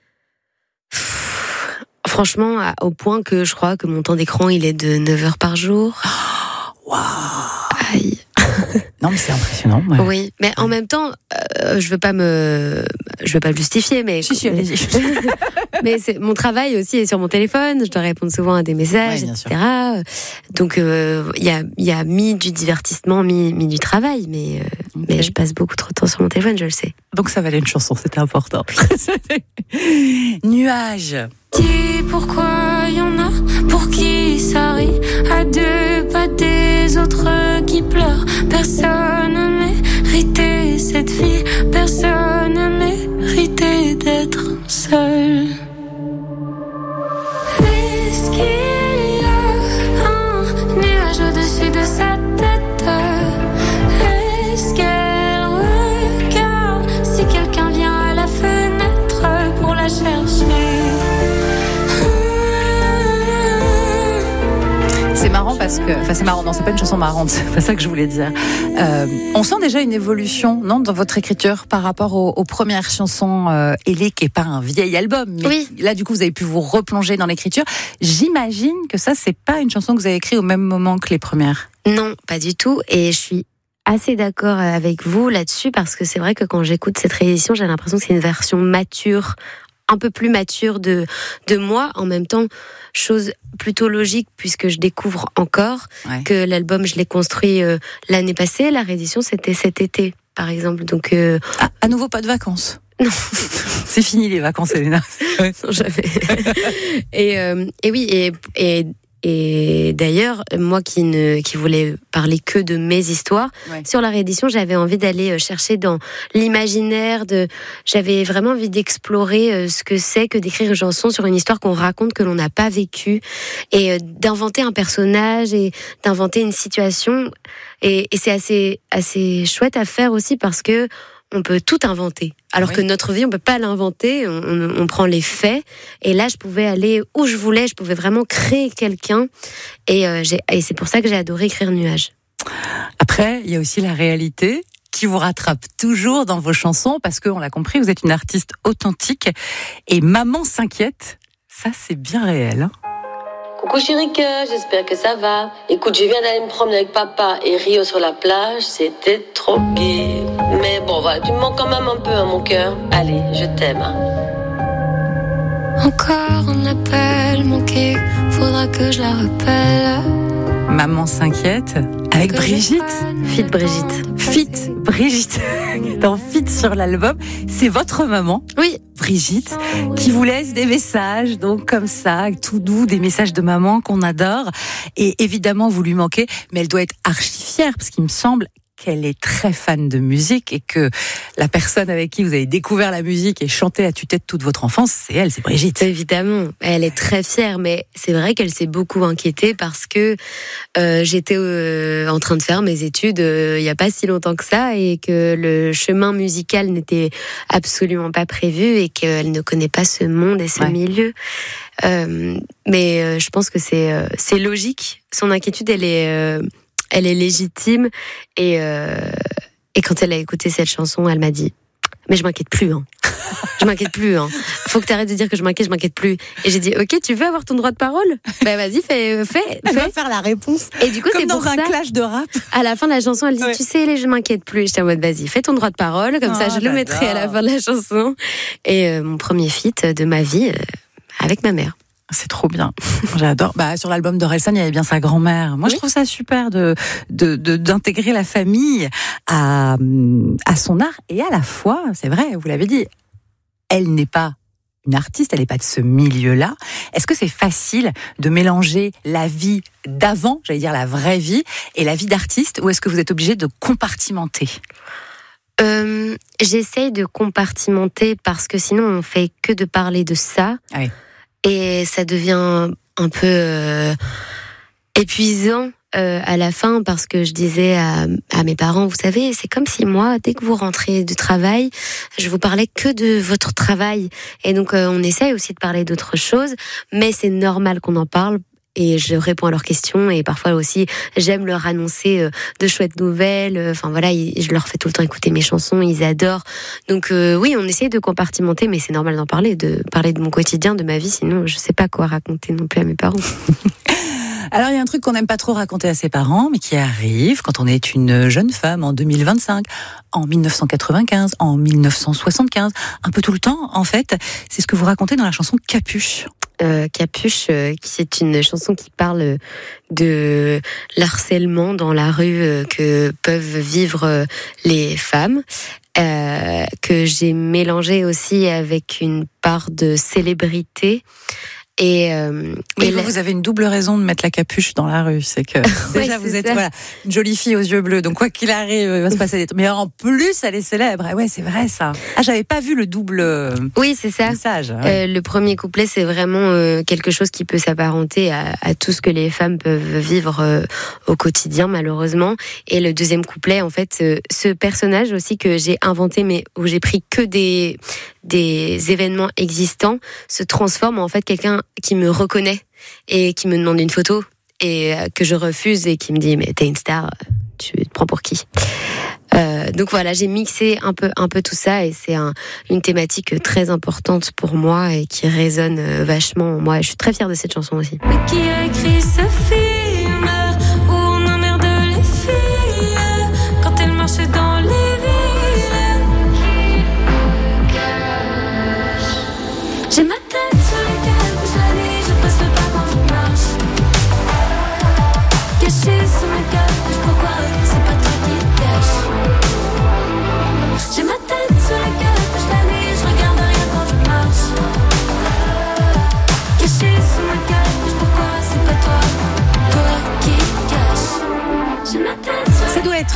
Franchement, à- au point que je crois que mon temps d'écran, il est de neuf heures par jour. Waouh. Aïe. Non, mais c'est impressionnant. Ouais. Oui, mais en même temps, euh, je veux pas me, je veux pas le justifier, mais Si, si, allez-y. mais c'est mon travail aussi est sur mon téléphone. Je dois répondre souvent à des messages, Ouais, bien et cetera. Donc il euh, y a il y a mis du divertissement, mis mis du travail, mais euh, Ok. mais je passe beaucoup trop de temps sur mon téléphone, je le sais. Donc ça valait une chanson, c'était important. Nuages. Dis pourquoi y en a pour qui ça rit à deux pas des autres qui pleurent. Personne n'a mérité cette vie, personne n'a mérité d'être seul. Est-ce qu'il y a un nuage au-dessus de sa tête? Est-ce qu'elle regarde si quelqu'un vient à la fenêtre pour la chercher? C'est marrant parce que, enfin c'est marrant, non c'est pas une chanson marrante, c'est pas ça que je voulais dire. Euh, on sent déjà une évolution, non, dans votre écriture par rapport aux, aux premières chansons euh, Ellie, qui est pas un vieil album, mais Oui. là du coup vous avez pu vous replonger dans l'écriture. J'imagine que ça c'est pas une chanson que vous avez écrite au même moment que les premières. Non, pas du tout. Et je suis assez d'accord avec vous là-dessus parce que c'est vrai que quand j'écoute cette réédition, j'ai l'impression que c'est une version mature, un peu plus mature de de moi. En même temps, chose plutôt logique puisque je découvre encore Ouais. que l'album je l'ai construit euh, l'année passée. La réédition c'était cet été, par exemple. Donc euh, Ah, à nouveau pas de vacances. Non. C'est fini les vacances, Elena. Non, jamais. et, euh, et oui, et, et, et d'ailleurs, moi qui ne qui voulais parler que de mes histoires, ouais. Sur la réédition, j'avais envie d'aller chercher dans l'imaginaire, de, j'avais vraiment envie d'explorer ce que c'est que d'écrire une chanson sur une histoire qu'on raconte, que l'on n'a pas vécue, et d'inventer un personnage, et d'inventer une situation. Et, et c'est assez, assez chouette à faire aussi parce que on peut tout inventer. Alors oui. Que notre vie, on peut pas l'inventer. On, on, on prend les faits. Et là, je pouvais aller où je voulais. Je pouvais vraiment créer quelqu'un. Et, euh, j'ai, et c'est pour ça que j'ai adoré écrire Nuages. Après, il y a aussi la réalité qui vous rattrape toujours dans vos chansons parce que, on l'a compris, vous êtes une artiste authentique. Et Maman s'inquiète, ça, c'est bien réel. Hein. Coucou Chirika, j'espère que ça va. Écoute, je viens d'aller me promener avec papa et Rio sur la plage, c'était trop gai. Mais bon, voilà, tu me manques quand même un peu à mon cœur. Allez, je t'aime. Encore un appel manqué, faudra que je la rappelle. Maman s'inquiète avec Brigitte. Fit Brigitte. Fit Brigitte. Dans Fit sur l'album. C'est votre maman. Oui. Brigitte, qui vous laisse des messages, donc comme ça, tout doux, des messages de maman qu'on adore. Et évidemment, vous lui manquez, mais elle doit être archi fière, parce qu'il me semble qu'elle est très fan de musique et que la personne avec qui vous avez découvert la musique et chanté à tue-tête toute votre enfance, c'est elle, c'est Brigitte. Évidemment, elle est très fière, mais c'est vrai qu'elle s'est beaucoup inquiétée parce que euh, j'étais euh, en train de faire mes études euh, il n'y a pas si longtemps que ça et que le chemin musical n'était absolument pas prévu et qu'elle ne connaît pas ce monde et ce ouais. milieu. Euh, mais euh, je pense que c'est, euh, c'est logique. Son inquiétude, elle est... Euh, Elle est légitime et, euh, et quand elle a écouté cette chanson, elle m'a dit « Mais je m'inquiète plus, hein. Je m'inquiète plus, hein. Faut que t'arrêtes de dire que je m'inquiète, je m'inquiète plus. » Et j'ai dit « Ok, tu veux avoir ton droit de parole ? Ben vas-y, fais, fais, Elle fais. va faire la réponse. » Et du coup, comme c'est dans pour un ça, clash de rap. À la fin de la chanson, elle dit ouais. « Tu sais, je m'inquiète plus. » Et j'étais en mode « Vas-y, fais ton droit de parole, comme oh, ça je j'adore. Le mettrai à la fin de la chanson. » Et euh, mon premier feat de ma vie euh, avec ma mère. C'est trop bien. J'adore. Bah, sur l'album d'Orelsan, il y avait bien sa grand-mère. Moi, oui. je trouve ça super de, de, de, d'intégrer la famille à, à son art. Et à la fois, c'est vrai, vous l'avez dit, elle n'est pas une artiste, elle n'est pas de ce milieu-là. Est-ce que c'est facile de mélanger la vie d'avant, j'allais dire la vraie vie, et la vie d'artiste, ou est-ce que vous êtes obligé de compartimenter ? euh, J'essaye de compartimenter parce que sinon, on fait que de parler de ça. Ah oui. Et ça devient un peu euh, épuisant euh, à la fin parce que je disais à, à mes parents, vous savez, c'est comme si moi, dès que vous rentrez du travail, je vous parlais que de votre travail. Et donc, euh, on essaye aussi de parler d'autres choses, mais c'est normal qu'on en parle. Et je réponds à leurs questions et parfois aussi j'aime leur annoncer euh, de chouettes nouvelles. Enfin voilà, ils, je leur fais tout le temps écouter mes chansons, ils adorent. Donc euh, oui, on essaie de compartimenter, mais c'est normal d'en parler, de parler de mon quotidien, de ma vie. Sinon, je sais pas quoi raconter non plus à mes parents. Alors, il y a un truc qu'on n'aime pas trop raconter à ses parents, mais qui arrive quand on est une jeune femme en deux mille vingt-cinq, en dix-neuf cent quatre-vingt-quinze, en dix-neuf cent soixante-quinze, un peu tout le temps, en fait. C'est ce que vous racontez dans la chanson Capuche. Euh, Capuche, euh, qui est une chanson qui parle de l'harcèlement dans la rue euh, que peuvent vivre euh, les femmes, euh, que j'ai mélangé aussi avec une part de célébrité. Et, euh, oui, et vous, la... vous avez une double raison de mettre la capuche dans la rue, c'est que déjà oui, vous êtes ça. Voilà, une jolie fille aux yeux bleus, donc quoi qu'il arrive, il va se passer des trucs. Mais en plus, elle est célèbre. Ah ouais, c'est vrai ça. Ah, j'avais pas vu le double. Oui, c'est ça. Message. Ouais. Euh, le premier couplet, c'est vraiment euh, quelque chose qui peut s'apparenter à, à tout ce que les femmes peuvent vivre euh, au quotidien, malheureusement. Et le deuxième couplet, en fait, euh, ce personnage aussi que j'ai inventé, mais où j'ai pris que des des événements existants, se transforme en fait quelqu'un qui me reconnaît et qui me demande une photo et que je refuse et qui me dit mais t'es une star, tu te prends pour qui ? euh, Donc voilà, j'ai mixé un peu un peu tout ça et c'est un, une thématique très importante pour moi et qui résonne vachement en moi. Je suis très fière de cette chanson aussi. Mais qui a écrit ce film où on emmerde les filles quand elles marchent dans les j'ai ma tête sur les câbles, je la lis, je passe le pas quand je marche. Caché sous mes capuches, pourquoi c'est pas toi qui te cache. J'ai ma tête sur les câbles, je la lis,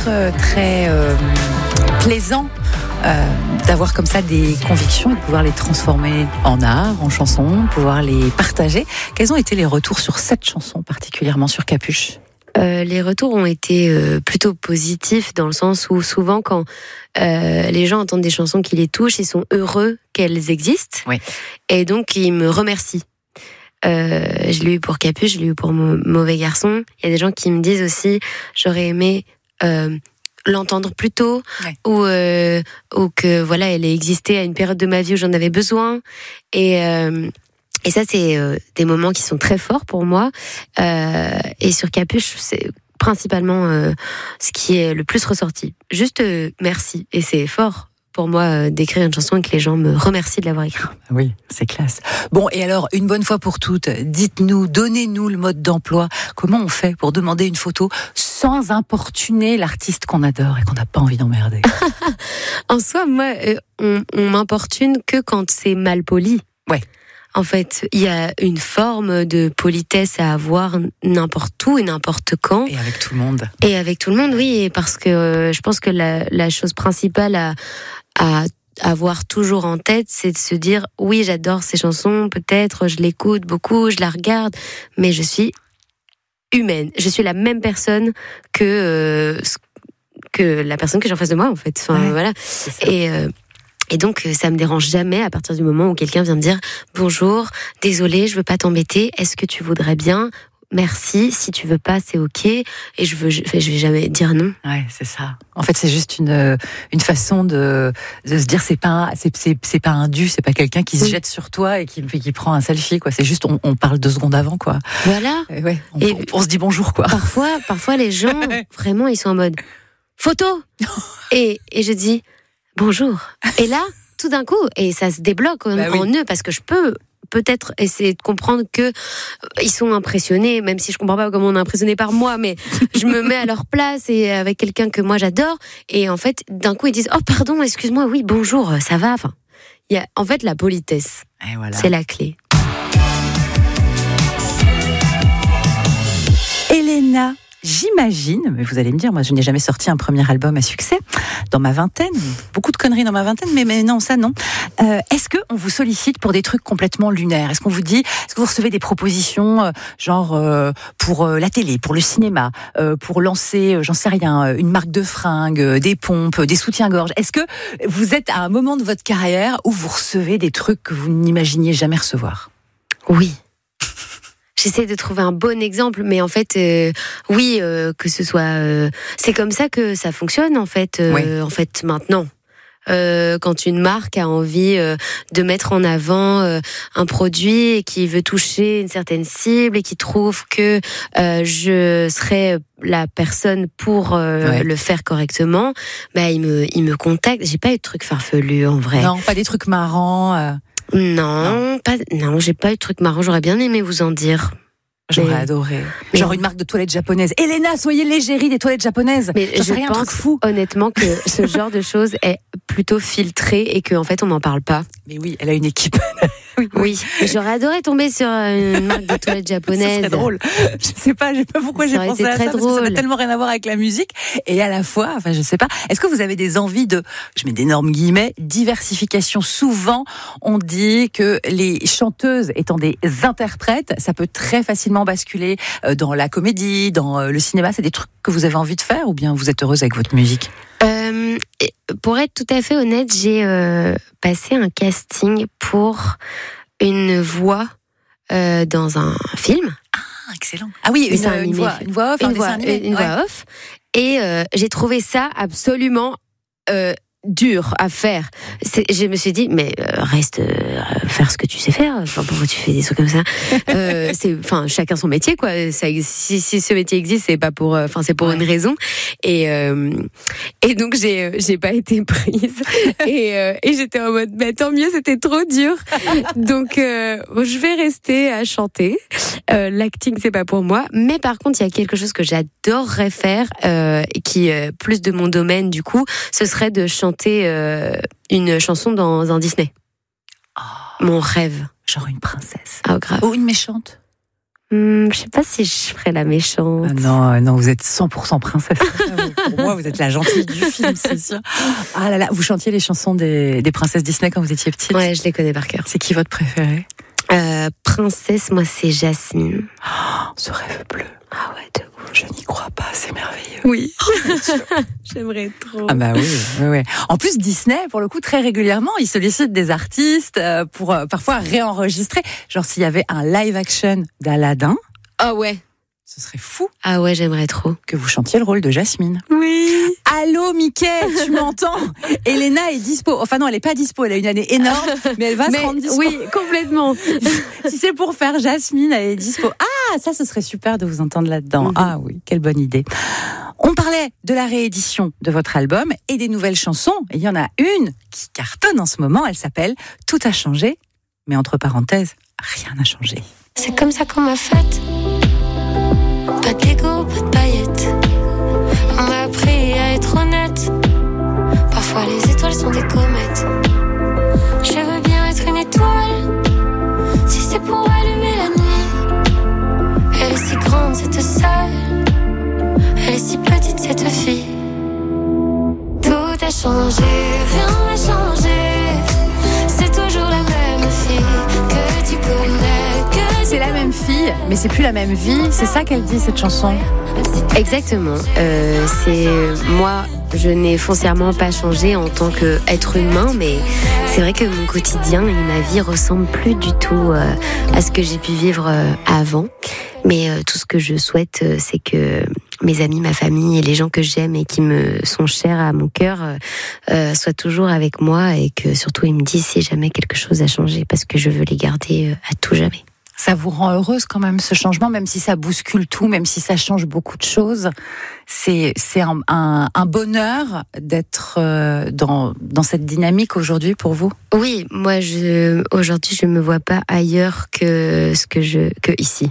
être euh, très euh, plaisant euh, d'avoir comme ça des convictions et de pouvoir les transformer en art, en chansons, pouvoir les partager. Quels ont été les retours sur cette chanson, particulièrement sur Capuche ? Euh, les retours ont été euh, plutôt positifs dans le sens où souvent quand euh, les gens entendent des chansons qui les touchent, ils sont heureux qu'elles existent oui. et donc ils me remercient. Euh, je l'ai eu pour Capuche, je l'ai eu pour Mauvais Garçon. Il y a des gens qui me disent aussi j'aurais aimé euh, l'entendre plus tôt ouais. ou, euh, ou que voilà elle ait existé à une période de ma vie où j'en avais besoin et euh, Et ça, c'est euh, des moments qui sont très forts pour moi. Euh, et sur Capuche, c'est principalement euh, ce qui est le plus ressorti. Juste euh, merci. Et c'est fort pour moi euh, d'écrire une chanson et que les gens me remercient de l'avoir écrite. Oui, c'est classe. Bon, et alors, une bonne fois pour toutes, dites-nous, donnez-nous le mode d'emploi. Comment on fait pour demander une photo sans importuner l'artiste qu'on adore et qu'on n'a pas envie d'emmerder ? En soi, moi, euh, on, on m'importune que quand c'est mal poli. Ouais. En fait, il y a une forme de politesse à avoir n'importe où et n'importe quand. Et avec tout le monde. Et avec tout le monde, oui, parce que euh, je pense que la, la chose principale à, à avoir toujours en tête, c'est de se dire, oui, j'adore ces chansons, peut-être, je l'écoute beaucoup, je la regarde, mais je suis humaine. Je suis la même personne que, euh, que la personne que j'ai en face de moi, en fait. Enfin, ouais, voilà. Et... Euh, Et donc, ça me dérange jamais à partir du moment où quelqu'un vient me dire « Bonjour, désolé, je veux pas t'embêter, est-ce que tu voudrais bien ? Merci, si tu veux pas, c'est ok. » Et je veux, je, je vais jamais dire non. Ouais, c'est ça. En fait, c'est juste une une façon de de se dire c'est pas un, c'est c'est c'est pas un dû, c'est pas quelqu'un qui se jette sur toi et qui qui prend un selfie quoi. C'est juste on, on parle deux secondes avant quoi. Voilà. Et ouais. On, et on, on se dit bonjour quoi. Parfois, parfois les gens vraiment ils sont en mode photo et et je dis bonjour. Et là, tout d'un coup, et ça se débloque en, bah oui. en eux, parce que je peux peut-être essayer de comprendre que euh, ils sont impressionnés, même si je comprends pas comment on est impressionné par moi, mais je me mets à leur place et avec quelqu'un que moi j'adore, et en fait, d'un coup, ils disent « Oh, pardon, excuse-moi, oui, bonjour, ça va ?» Enfin, il y a, en fait, la politesse, voilà. C'est la clé. Elena, j'imagine, mais vous allez me dire, moi je n'ai jamais sorti un premier album à succès dans ma vingtaine, beaucoup de conneries dans ma vingtaine, mais, mais non, ça non. Euh, est-ce qu'on vous sollicite pour des trucs complètement lunaires ? Est-ce qu'on vous dit, est-ce que vous recevez des propositions euh, genre euh, pour euh, la télé, pour le cinéma, euh, pour lancer, euh, j'en sais rien, une marque de fringues, euh, des pompes, des soutiens-gorge ? Est-ce que vous êtes à un moment de votre carrière où vous recevez des trucs que vous n'imaginiez jamais recevoir ? Oui. J'essaie de trouver un bon exemple, mais en fait, euh, oui, euh, que ce soit, euh, c'est comme ça que ça fonctionne en fait. Euh, oui. En fait, maintenant, euh, quand une marque a envie euh, de mettre en avant euh, un produit et qui veut toucher une certaine cible et qui trouve que euh, je serais la personne pour euh, ouais. le faire correctement, bah il me, il me contacte. J'ai pas eu de trucs farfelus en vrai. Non, pas des trucs marrants. Euh... Non, non, pas, non, j'ai pas eu de truc marrant. J'aurais bien aimé vous en dire. J'aurais mais... adoré. Mais... Genre une marque de toilettes japonaises. Elena, soyez l'égérie des toilettes japonaises. Mais je rien, pense un truc fou. Honnêtement que ce genre de choses est plutôt filtré et qu'en fait on m'en parle pas. Mais oui, elle a une équipe. oui, oui. J'aurais adoré tomber sur une marque de toilettes japonaises. Ça serait drôle. Je sais pas, je sais pas pourquoi ça j'ai pensé à ça drôle. parce que ça n'a tellement rien à voir avec la musique et à la fois, enfin je sais pas. Est-ce que vous avez des envies de, je mets d'énormes guillemets, diversification ? Souvent, on dit que les chanteuses étant des interprètes, ça peut très facilement basculer dans la comédie, dans le cinéma. C'est des trucs que vous avez envie de faire ou bien vous êtes heureuse avec votre musique ? euh, Pour être tout à fait honnête, j'ai euh, passé un casting pour une voix euh, dans un film. Ah, excellent. Ah oui, une, une, une, voix, une voix off, une, un voix, dessin animé. Une ouais. voix off. Et euh, j'ai trouvé ça absolument... Euh, dur à faire. C'est, je me suis dit, mais euh, reste euh, faire ce que tu sais faire. Enfin, pourquoi tu fais des trucs comme ça euh, C'est, enfin, chacun son métier, quoi. Ça, si, si ce métier existe, c'est pas pour, enfin, c'est pour ouais. une raison. Et euh, et donc j'ai, j'ai pas été prise. et euh, et j'étais en mode, mais tant mieux, c'était trop dur. Donc euh, je vais rester à chanter. Euh, l'acting, c'est pas pour moi. Mais par contre, il y a quelque chose que j'adorerais faire, euh, qui est plus de mon domaine. Du coup, ce serait de chanter Euh, une chanson dans un Disney. Oh, mon rêve. Genre une princesse. Ah, grave. Ou une méchante. Hmm, je sais pas si je ferais la méchante. Ah non, non, vous êtes cent pour cent princesse. Pour moi, vous êtes la gentille du film, c'est sûr. Ah là là, vous chantiez les chansons des, des princesses Disney quand vous étiez petite? Ouais, je les connais par cœur. C'est qui votre préférée? euh, Princesse, moi, c'est Jasmine. Oh, ce rêve bleu. Ah ouais, de ouf. Je n'y crois pas, c'est merveilleux. Oui. J'aimerais trop. Ah bah oui, oui, oui. En plus, Disney, pour le coup, très régulièrement, ils sollicitent des artistes pour euh, parfois réenregistrer. Genre, s'il y avait un live action d'Aladin. Ah ouais. Ce serait fou. Ah ouais, j'aimerais trop. Que vous chantiez le rôle de Jasmine. Oui. Allô, Mickey, tu m'entends? Elena est dispo. Enfin non, elle n'est pas dispo, elle a une année énorme, mais elle va mais se rendre dispo. Oui, complètement. Si c'est pour faire Jasmine, elle est dispo. Ah, ça, ce serait super de vous entendre là-dedans. Mm-hmm. Ah oui, quelle bonne idée. On parlait de la réédition de votre album et des nouvelles chansons. Et il y en a une qui cartonne en ce moment, elle s'appelle « Tout a changé ». Mais entre parenthèses, rien n'a changé. C'est comme ça qu'on m'a faite. Pas de Lego, pas de paillettes. On m'a appris à être honnête. Parfois les étoiles sont des comètes. Je veux bien être une étoile, si c'est pour allumer la nuit. Elle est si grande cette salle, elle est si petite cette fille. Tout a changé, rien n'a changé. C'est toujours la même fille que tu connais, que c'est la même fille, mais c'est plus la même vie. C'est ça qu'elle dit, cette chanson. Exactement. Euh, c'est moi, je n'ai foncièrement pas changé en tant qu'être humain, mais c'est vrai que mon quotidien et ma vie ressemblent plus du tout euh, à ce que j'ai pu vivre euh, avant. Mais euh, tout ce que je souhaite, euh, c'est que mes amis, ma famille et les gens que j'aime et qui me sont chers à mon cœur euh, soient toujours avec moi et que surtout ils me disent si jamais quelque chose a changé, parce que je veux les garder euh, à tout jamais. Ça vous rend heureuse quand même, ce changement, même si ça bouscule tout, même si ça change beaucoup de choses. C'est, c'est un, un, un bonheur d'être euh, dans, dans cette dynamique aujourd'hui pour vous? Oui, moi, je, aujourd'hui, je ne me vois pas ailleurs que, ce que, je, que ici.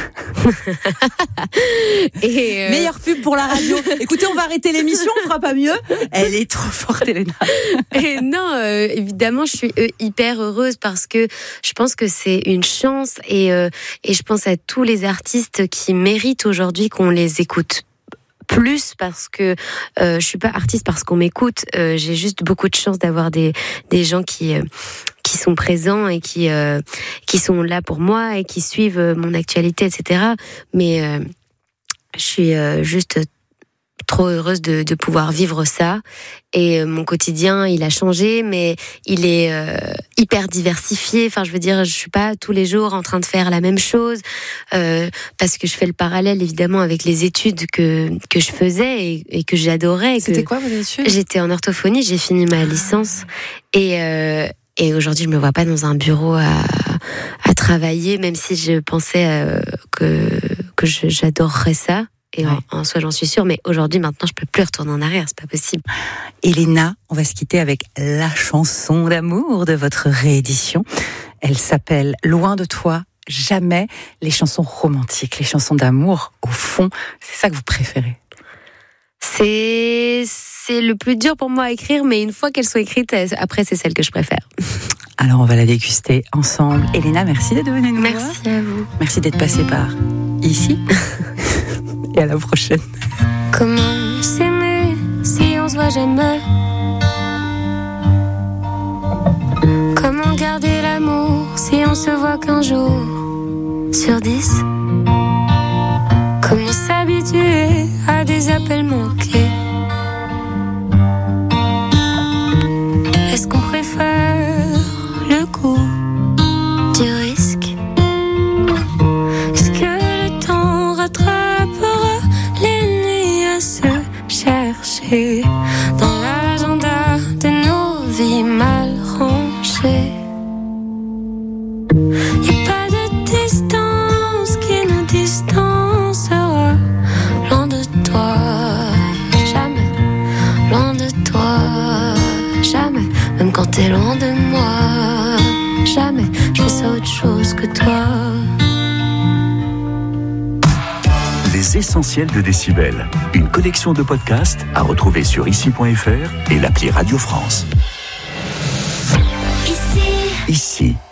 Et euh... meilleure pub pour la radio. Écoutez, on va arrêter l'émission, on fera pas mieux. Elle est trop forte, Elena. Et non, euh, évidemment, je suis euh, hyper heureuse parce que je pense que c'est une chance et euh, et je pense à tous les artistes qui méritent aujourd'hui qu'on les écoute plus, parce que euh, je suis pas artiste parce qu'on m'écoute. Euh, j'ai juste beaucoup de chance d'avoir des des gens qui euh, qui sont présents et qui euh, qui sont là pour moi et qui suivent euh, mon actualité, et cetera. Mais euh, je suis euh, juste trop heureuse de, de pouvoir vivre ça. Et euh, mon quotidien, il a changé, mais il est euh, hyper diversifié. Enfin, je veux dire, je suis pas tous les jours en train de faire la même chose, euh, parce que je fais le parallèle évidemment avec les études que que je faisais et, et que j'adorais. C'était que quoi vos études? J'étais en orthophonie, j'ai fini ma licence et euh, et aujourd'hui, je me vois pas dans un bureau à à travailler, même si je pensais euh, que que je, j'adorerais ça. Et ouais. en, en soi, j'en suis sûre, mais aujourd'hui, maintenant, je peux plus retourner en arrière, c'est pas possible. Elena, on va se quitter avec la chanson d'amour de votre réédition. Elle s'appelle Loin de toi, jamais. Les chansons romantiques, les chansons d'amour, au fond, c'est ça que vous préférez? C'est, c'est le plus dur pour moi à écrire, mais une fois qu'elle soit écrite, après, c'est celle que je préfère. Alors, on va la déguster ensemble. Elena, merci d'être venue nous voir. Merci à vous. Merci d'être passée par ici. Et à la prochaine. Comment s'aimer si on se voit jamais? Comment garder l'amour si on se voit qu'un jour sur dix? Comment s'habituer à des appels manqués? Est-ce qu'on préfère le coup du risque? Est-ce que le temps rattrapera les nuits à se chercher dans l'agenda de nos vies mal rangées? Y'a pas de distance qui nous distancera loin de toi, jamais, loin de toi, jamais, même quand t'es loin de moi, jamais, je pense à autre chose que toi. Les essentiels de Décibel, une collection de podcasts à retrouver sur ici point f r et l'appli Radio France. Ici. Ici.